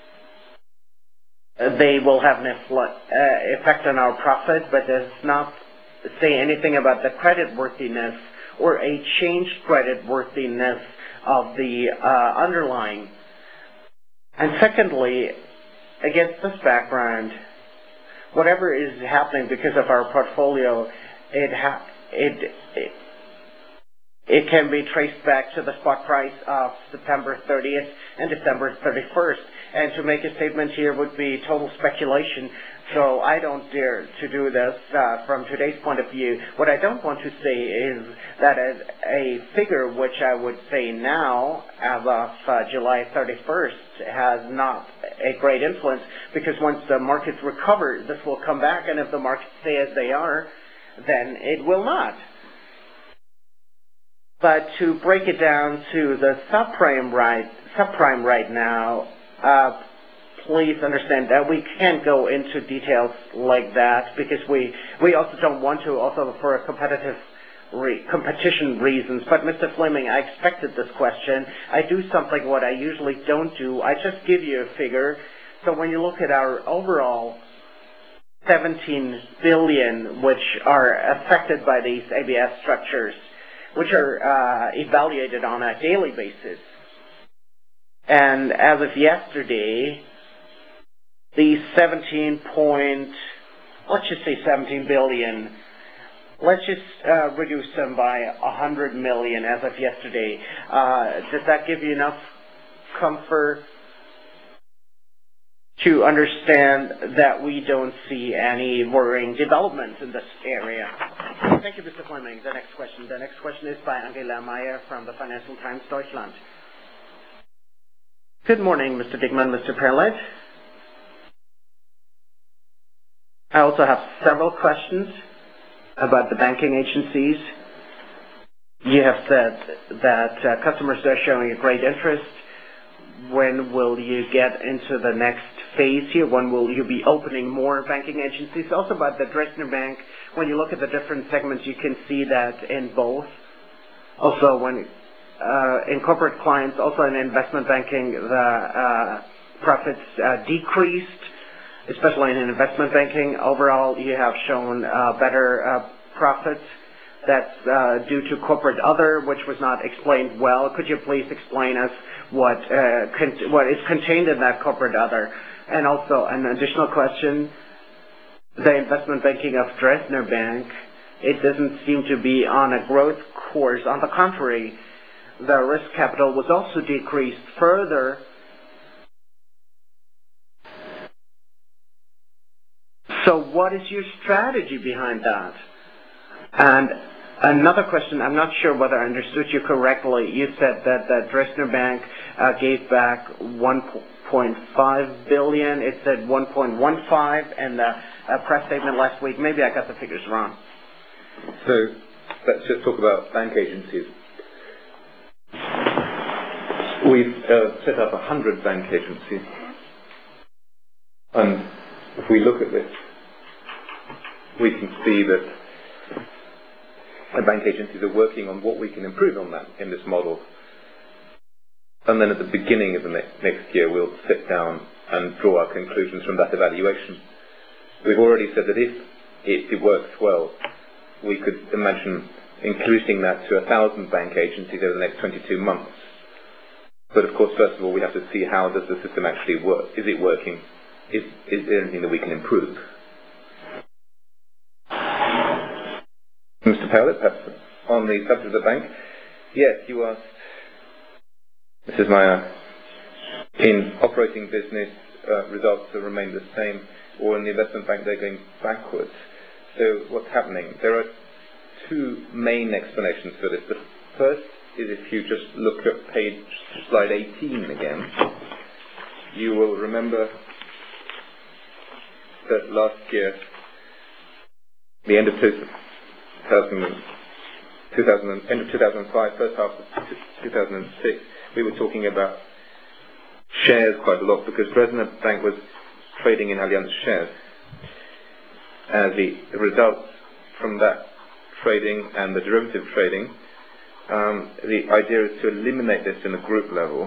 they will have an effect on our profit, but does not say anything about the creditworthiness or a changed creditworthiness of the underlying. And secondly, against this background, whatever is happening because of our portfolio, it can be traced back to the spot price of September 30th and December 31st. And to make a statement here would be total speculation. So I don't dare to do this from today's point of view. What I don't want to say is that a figure which I would say now, as of July 31st, has not a great influence, because once the markets recover, this will come back, and if the markets stay as they are, then it will not. But to break it down to the subprime right now, please understand that we can't go into details like that because we also don't want to, also for a competition reasons. But Mr. Fleming, I expected this question. I do something what I usually don't do. I just give you a figure. So when you look at our overall 17 billion which are affected by these ABS structures, which are evaluated on a daily basis, and as of yesterday, the 17 billion, let's just reduce them by 100 million as of yesterday. Does that give you enough comfort to understand that we don't see any worrying developments in this area? Thank you, Mr. Fleming. The next question. The next question is by Angela Meyer from the Financial Times Deutschland. Good morning, Mr. Dickmann, Mr. Perlet. I also have several questions about the banking agencies. You have said that customers are showing a great interest. When will you get into the next phase here? When will you be opening more banking agencies? Also about the Dresdner Bank, when you look at the different segments, you can see that in both. Also, when in corporate clients, also in investment banking, the profits decreased, especially in investment banking. Overall, you have shown better profits. That's due to corporate other, which was not explained well. Could you please explain us what is contained in that corporate other? And also an additional question, the investment banking of Dresdner Bank, it doesn't seem to be on a growth course. On the contrary, the risk capital was also decreased further. So what is your strategy behind that? And another question, I'm not sure whether I understood you correctly. You said that the Dresdner Bank gave back 1.5 billion. It said 1.15 in the press statement last week. Maybe I got the figures wrong. So let's just talk about bank agencies. We've set up 100 bank agencies. And if we look at this, we can see that the bank agencies are working on what we can improve on that in this model. And then at the beginning of the next year, we'll sit down and draw our conclusions from that evaluation. We've already said that if it works well, we could imagine increasing that to 1,000 bank agencies over the next 22 months. But of course, first of all, we have to see how does the system actually work. Is it working? Is there anything that we can improve? Mr. Perlet, perhaps on the subject of the bank. Yes, you asked, Mrs. Meyer, in operating business, results have remained the same, or in the investment bank they're going backwards. So what's happening? There are two main explanations for this. The First is if you just look at slide 18 again, you will remember that last year, the end of 2005, first half of 2006, we were talking about shares quite a lot because Dresdner Bank was trading in Allianz shares. The results from that trading and the derivative trading, the idea is to eliminate this in the group level.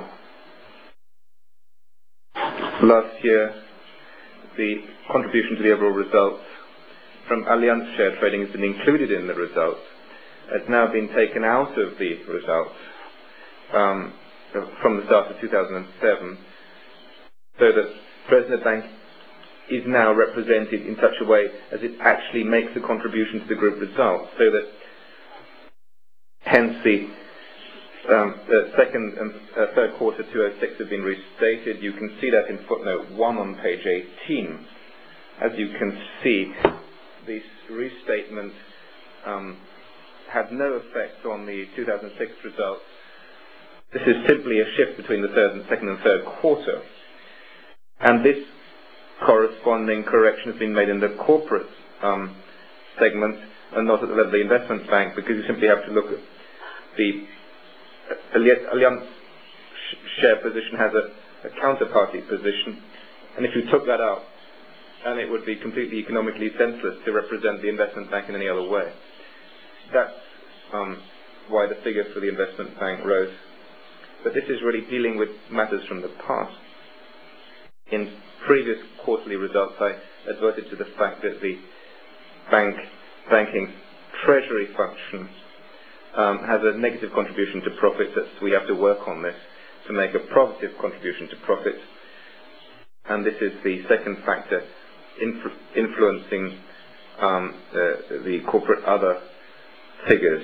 Last year, the contribution to the overall results from Allianz share trading has been included in the results. It's now been taken out of the results from the start of 2007, so that Dresdner Bank is now represented in such a way as it actually makes a contribution to the group results, so that hence the second and third quarter 2006 have been restated. You can see that in footnote 1 on page 18. As you can see, this restatement had no effect on the 2006 results. This is simply a shift between the second and third quarter. And this corresponding correction has been made in the corporate segment and not at the level of the investment bank, because you simply have to look at the Allianz share position has a counterparty position, and if you took that out, and it would be completely economically senseless to represent the investment bank in any other way. That's why the figure for the investment bank rose. But this is really dealing with matters from the past. In previous quarterly results, I adverted to the fact that the banking treasury function has a negative contribution to profits, that we have to work on this to make a positive contribution to profits. And this is the second factor influencing the corporate other figures.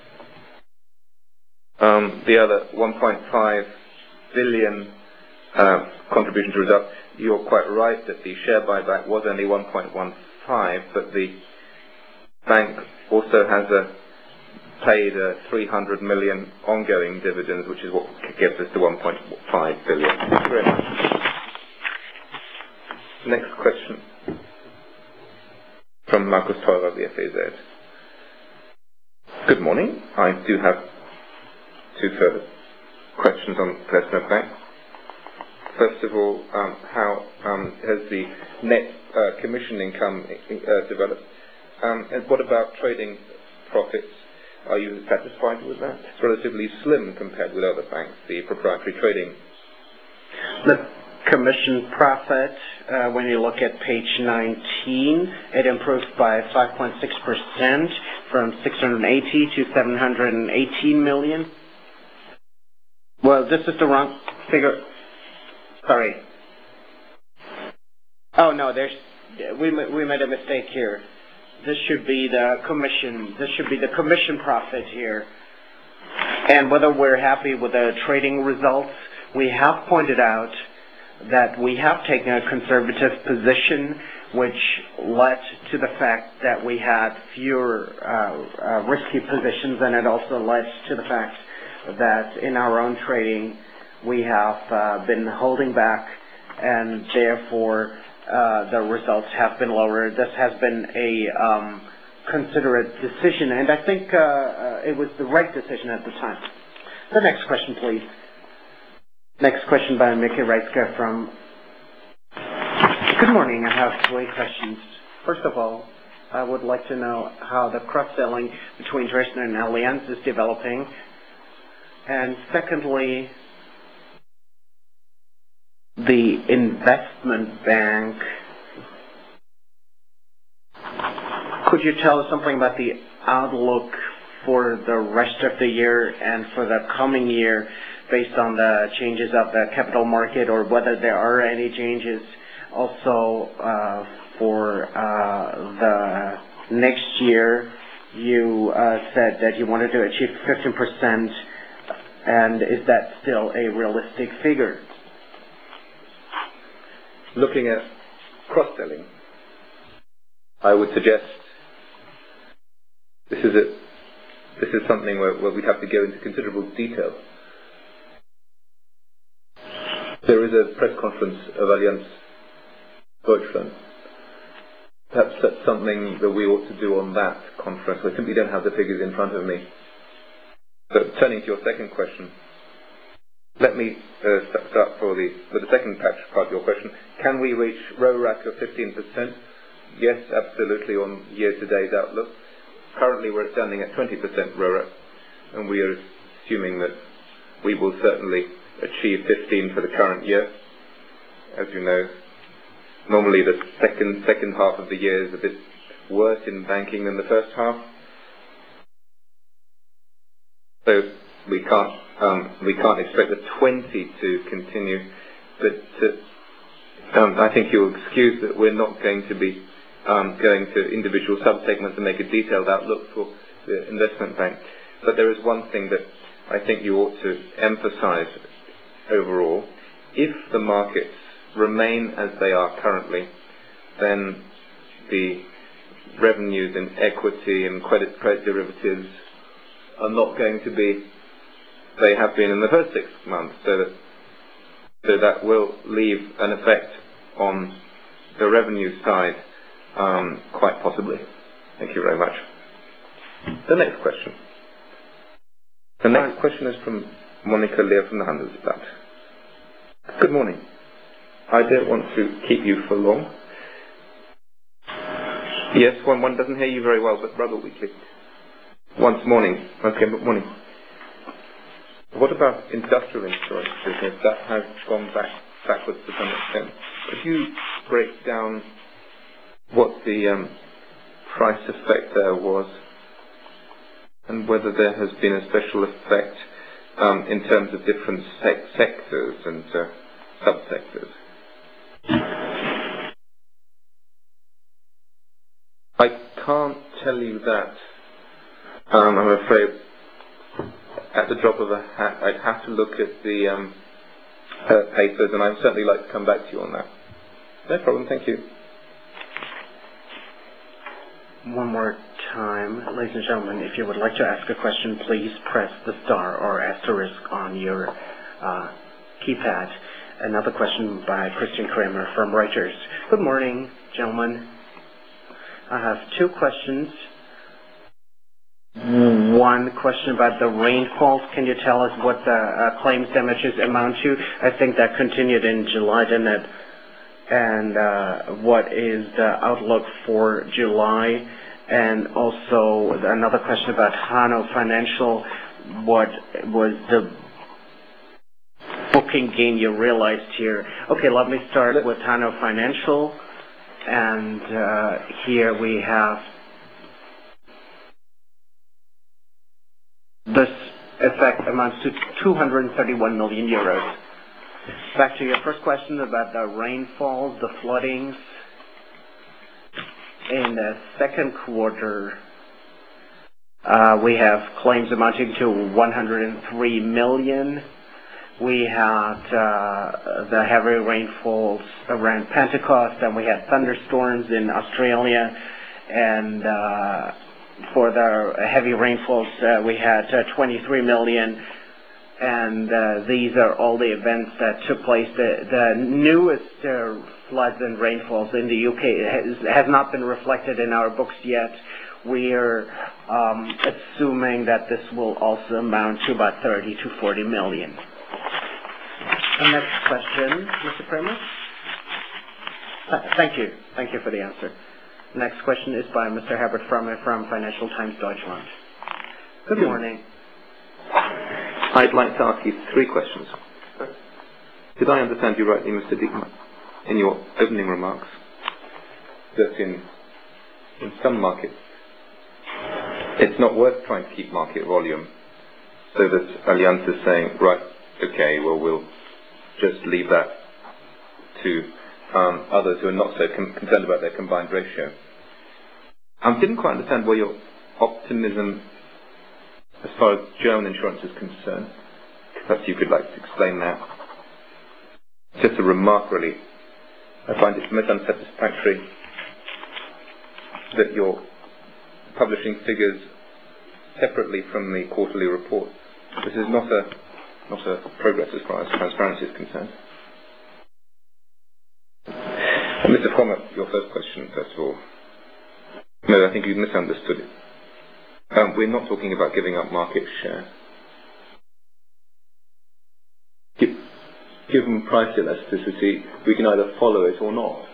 The other 1.5 billion contribution to result, you're quite right that the share buyback was only 1.15, but the bank also has paid 300 million ongoing dividends, which is what gives us the 1.5 billion. Thank you very much. Next question from Markus Teurer of the FAZ. Good morning. I do have two further questions on Dresdner Bank. First of all, how has the net commission income developed? And what about trading profits? Are you satisfied with that? It's relatively slim compared with other banks, the proprietary trading. The commission profit, when you look at page 19, it improved by 5.6% from 680 to 718 million. Well, this is the wrong figure. Sorry. Oh no, we made a mistake here. This should be the commission. This should be the commission profit here. And whether we're happy with the trading results, we have pointed out that we have taken a conservative position, which led to the fact that we had fewer risky positions, and it also led to the fact that in our own trading we have been holding back, and therefore the results have been lower. This has been a considerate decision, and I think it was the right decision at the time. The next question, please. Next question by Mickey Reitzke from... Good morning. I have three questions. First of all, I would like to know how the cross-selling between Dresdner and Allianz is developing. And secondly, the investment bank. Could you tell us something about the outlook for the rest of the year and for the coming year based on the changes of the capital market, or whether there are any changes also for the next year? You said that you wanted to achieve 15%, and is that still a realistic figure? Looking at cross-selling, I would suggest this is this is something where we'd have to go into considerable detail. There is a press conference of Allianz Deutschland. Perhaps that's something that we ought to do on that conference. I simply don't have the figures in front of me. But turning to your second question, let me start for the second part of your question. Can we reach RORAC of 15%? Yes, absolutely, on year-to-date outlook. Currently we're standing at 20% RORAC, and we are assuming that we will certainly achieve 15 for the current year. As you know, normally the second half of the year is a bit worse in banking than the first half. So we can't expect the 20 to continue, but I think you'll excuse that we're not going to be going to individual subsegments and make a detailed outlook for the investment bank. But there is one thing that I think you ought to emphasize overall. If the markets remain as they are currently, then the revenues in equity and credit derivatives are not going to be, they have been in the first 6 months, so that will leave an effect on the revenue side, quite possibly. Thank you very much. The next question. The next question is from Monica Lear from the Handelsblatt. Good morning. I don't want to keep you for long. Yes, one doesn't hear you very well, but rather weakly. Once morning. Okay, but morning. What about industrial insurance business? That has gone backwards to some extent. Could you break down what the price effect there was, and whether there has been a special effect in terms of different sectors and subsectors? I can't tell you that. I'm afraid at the drop of a hat. I'd have to look at the papers, and I'd certainly like to come back to you on that. No problem, thank you. One more time, ladies and gentlemen, if you would like to ask a question, please press the star or asterisk on your keypad. Another question by Christian Kramer from Reuters. Good morning, gentlemen. I have two questions. One question about the rainfalls. Can you tell us what the claims damages amount to? I think that continued in July, didn't it? And what is the outlook for July? And also another question about Hanau Financial. What was the booking gain you realized here? Okay, let me start with Hanau Financial. And here we have this effect amounts to 231 million euros. Back to your first question about the rainfalls, the floodings. In the second quarter, we have claims amounting to 103 million. We had the heavy rainfalls around Pentecost, and we had thunderstorms in Australia, and for the heavy rainfalls we had 23 million, and these are all the events that took place. The newest floods and rainfalls in the UK has not been reflected in our books yet. We are assuming that this will also amount to about 30 to 40 million. The next question, Mr. Kramer? Thank you. Thank you for the answer. Next question is by Mr. Herbert Frommer from Financial Times Deutschland. Good morning. I'd like to ask you three questions. Did I understand you rightly, Mr. Diekmann, in your opening remarks, that in some markets it's not worth trying to keep market volume, so that Allianz is saying, right, okay, well, we'll just leave that to others who are not so concerned about their combined ratio. I didn't quite understand where your optimism as far as German insurance is concerned. Perhaps you could like to explain that. Just a remark, really. I find it most unsatisfactory that you're publishing figures separately from the quarterly report. This is not a progress as far as transparency is concerned. And Mr. Frommer, your first question, first of all. No, I think you misunderstood it. We're not talking about giving up market share. Given price elasticity, we can either follow it or not.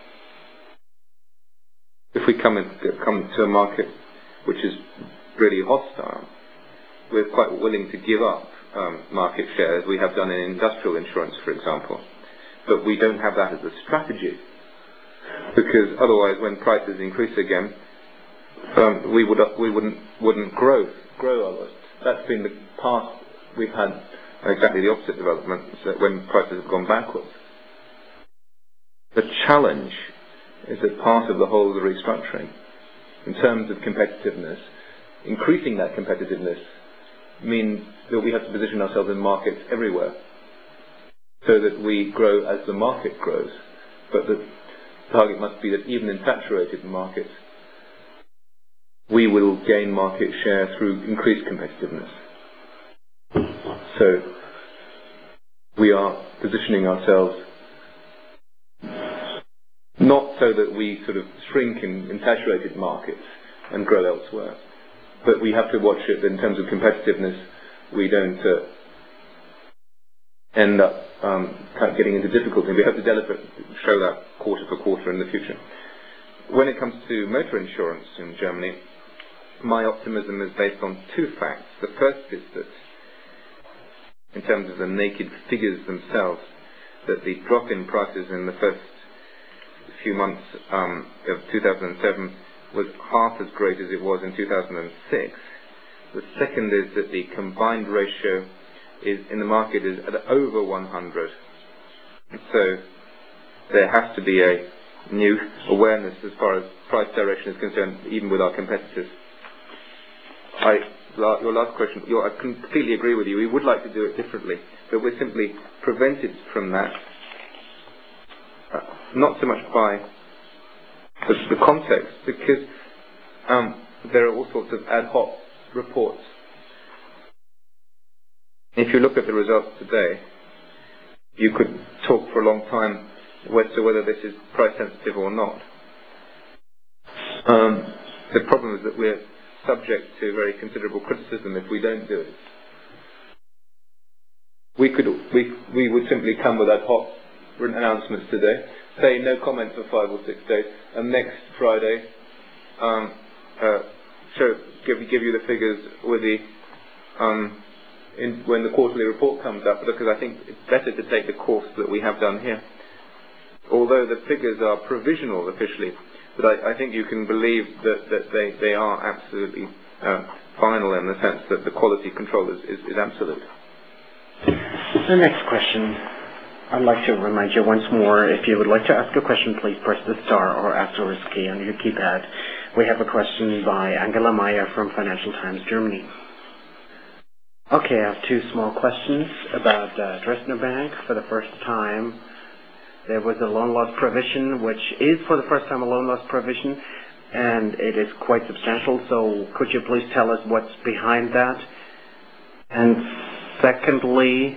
If we come to a market which is really hostile, we're quite willing to give up market share, as we have done in industrial insurance, for example. But we don't have that as a strategy, because otherwise, when prices increase again, we wouldn't grow others. That's been the past. We've had exactly the opposite development, so when prices have gone backwards. The challenge is that part of the whole of the restructuring, in terms of competitiveness, increasing that competitiveness means that we have to position ourselves in markets everywhere so that we grow as the market grows. But the target must be that even in saturated markets, we will gain market share through increased competitiveness. So we are positioning ourselves not so that we sort of shrink in saturated markets and grow elsewhere, but we have to watch it in terms of competitiveness. We don't end up getting into difficulty. We have to show that quarter for quarter in the future. When it comes to motor insurance in Germany, my optimism is based on two facts. The first is that, in terms of the naked figures themselves, that the drop in prices in the first few months of 2007 was half as great as it was in 2006. The second is that the combined ratio in the market is at over 100. So there has to be a new awareness as far as price direction is concerned, even with our competitors. Your last question, I completely agree with you. We would like to do it differently, but we're simply prevented from that, not so much by the context, because there are all sorts of ad hoc reports. If you look at the results today, you could talk for a long time as to whether this is price sensitive or not. The problem is that we're subject to very considerable criticism if we don't do it. We would simply come with ad hoc announcements today, say no comment for 5 or 6 days, and next Friday give you the figures with the when the quarterly report comes up, because I think it's better to take the course that we have done here. Although the figures are provisional officially, but I think you can believe that they are absolutely final in the sense that the quality control is absolute. The next question. I'd like to remind you once more, if you would like to ask a question, please press the star or asterisk key on your keypad. We have a question by Angela Meyer from Financial Times, Germany. Okay, I have two small questions about Dresdner Bank. For the first time, there was a loan loss provision, which is for the first time a loan loss provision, and it is quite substantial. So could you please tell us what's behind that? And secondly,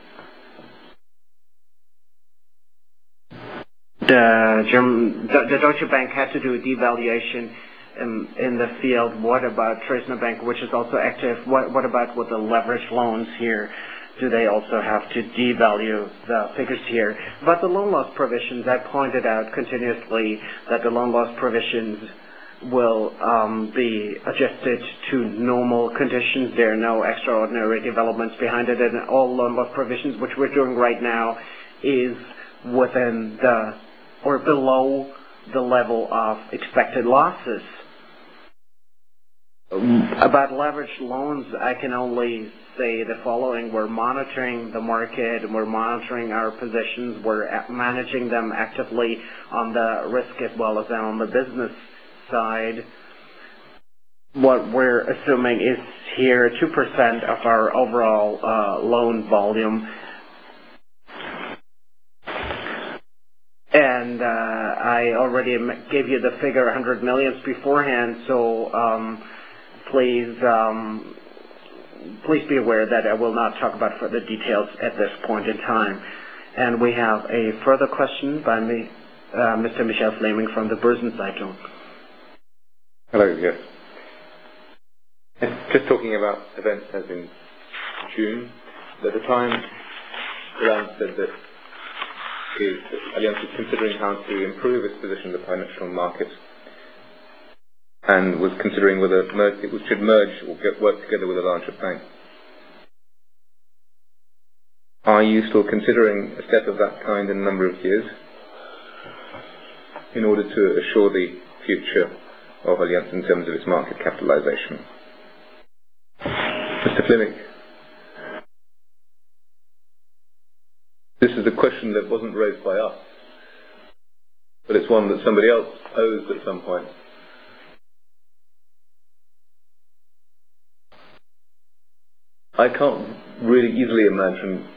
the Deutsche Bank had to do a devaluation in the field. What about Dresdner Bank, which is also active? What about with the leveraged loans here? Do they also have to devalue the figures here? But the loan loss provisions, I pointed out continuously that the loan loss provisions will be adjusted to normal conditions. There are no extraordinary developments behind it, and all loan loss provisions, which we're doing right now, is within or below the level of expected losses. About leveraged loans, I can only say the following. We're monitoring the market, and we're monitoring our positions. We're managing them actively on the risk as well as on the business side. What we're assuming is here 2% of our overall loan volume. And I already gave you the figure 100 million beforehand, so please be aware that I will not talk about further details at this point in time. And we have a further question by me, Mr. Michael Fleming from the Börsenzeitung. Hello, yes. Just talking about events as in June. At the time, Allianz said that Allianz was considering how to improve its position in the financial market and was considering whether it should merge or work together with a larger bank. Are you still considering a step of that kind in a number of years in order to assure the future of Allianz in terms of its market capitalization? Mr. Fleming, this is a question that wasn't raised by us, but it's one that somebody else posed at some point. I can't really easily imagine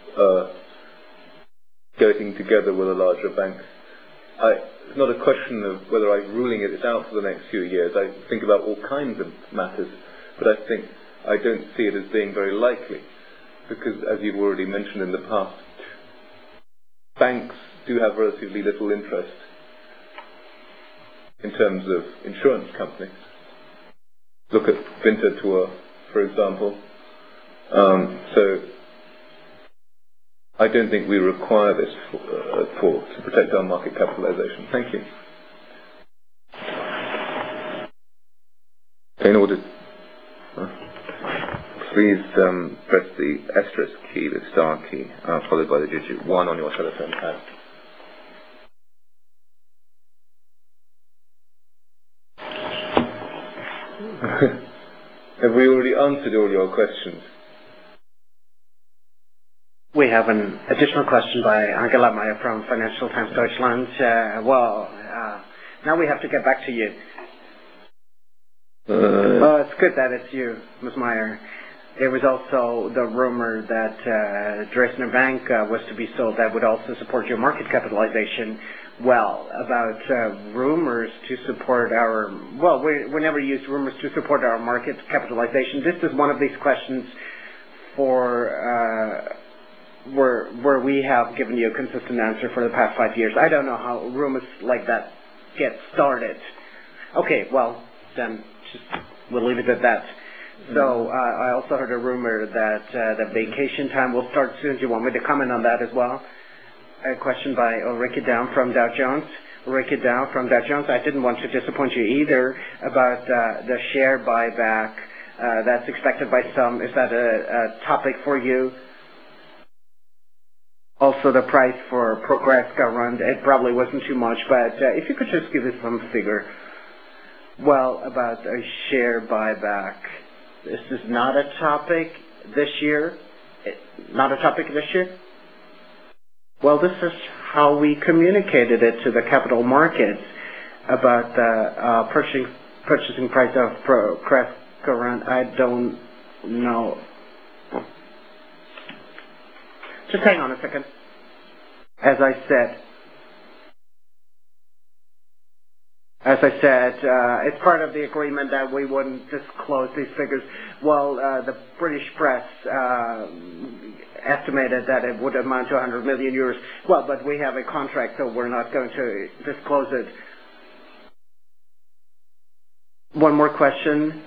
getting together with a larger bank. It's not a question of whether I'm ruling it out for the next few years. I think about all kinds of matters, but I don't see it as being very likely, because as you've already mentioned in the past, banks do have relatively little interest in terms of insurance companies. Look at Winterthur, for example. So I don't think we require this to protect our market capitalization. Thank you. In order, please press the asterisk key, the star key, followed by the digit 1 on your telephone pad. Have we already answered all your questions? We have an additional question by Angela Meyer from Financial Times Deutschland. Now we have to get back to you. It's good that it's you, Ms. Meyer. There was also the rumor that Dresdner Bank was to be sold. That would also support your market capitalization. Well, about rumors to support our... Well, we never use rumors to support our market capitalization. This is one of these questions for... where we have given you a consistent answer for the past 5 years. I don't know how rumors like that get started. Okay, well, then we'll leave it at that. So I also heard a rumor that the vacation time will start soon. Do you want me to comment on that as well? A question by Ulrike Daum from Dow Jones. Ulrike Daum from Dow Jones. I didn't want to disappoint you either about the share buyback that's expected by some. Is that a topic for you? Also, the price for Progress Garant, it probably wasn't too much, but if you could just give us some figure. Well, about a share buyback, this is not a topic this year. Not a topic this year? Well, this is how we communicated it to the capital markets about the purchasing price of Progress Garant. I don't know. Just hang on a second. As I said, it's part of the agreement that we wouldn't disclose these figures. Well, the British press estimated that it would amount to 100 million euros. Well, but we have a contract, so we're not going to disclose it. One more question.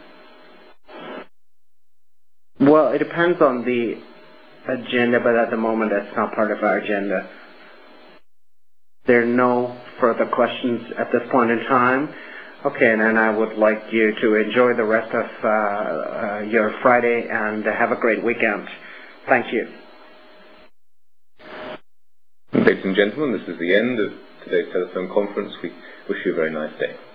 Well, it depends on the agenda, but at the moment that's not part of our agenda. There are no further questions at this point in time. Okay, and then I would like you to enjoy the rest of your Friday and have a great weekend. Thank you. Ladies and gentlemen, this is the end of today's telephone conference. We wish you a very nice day.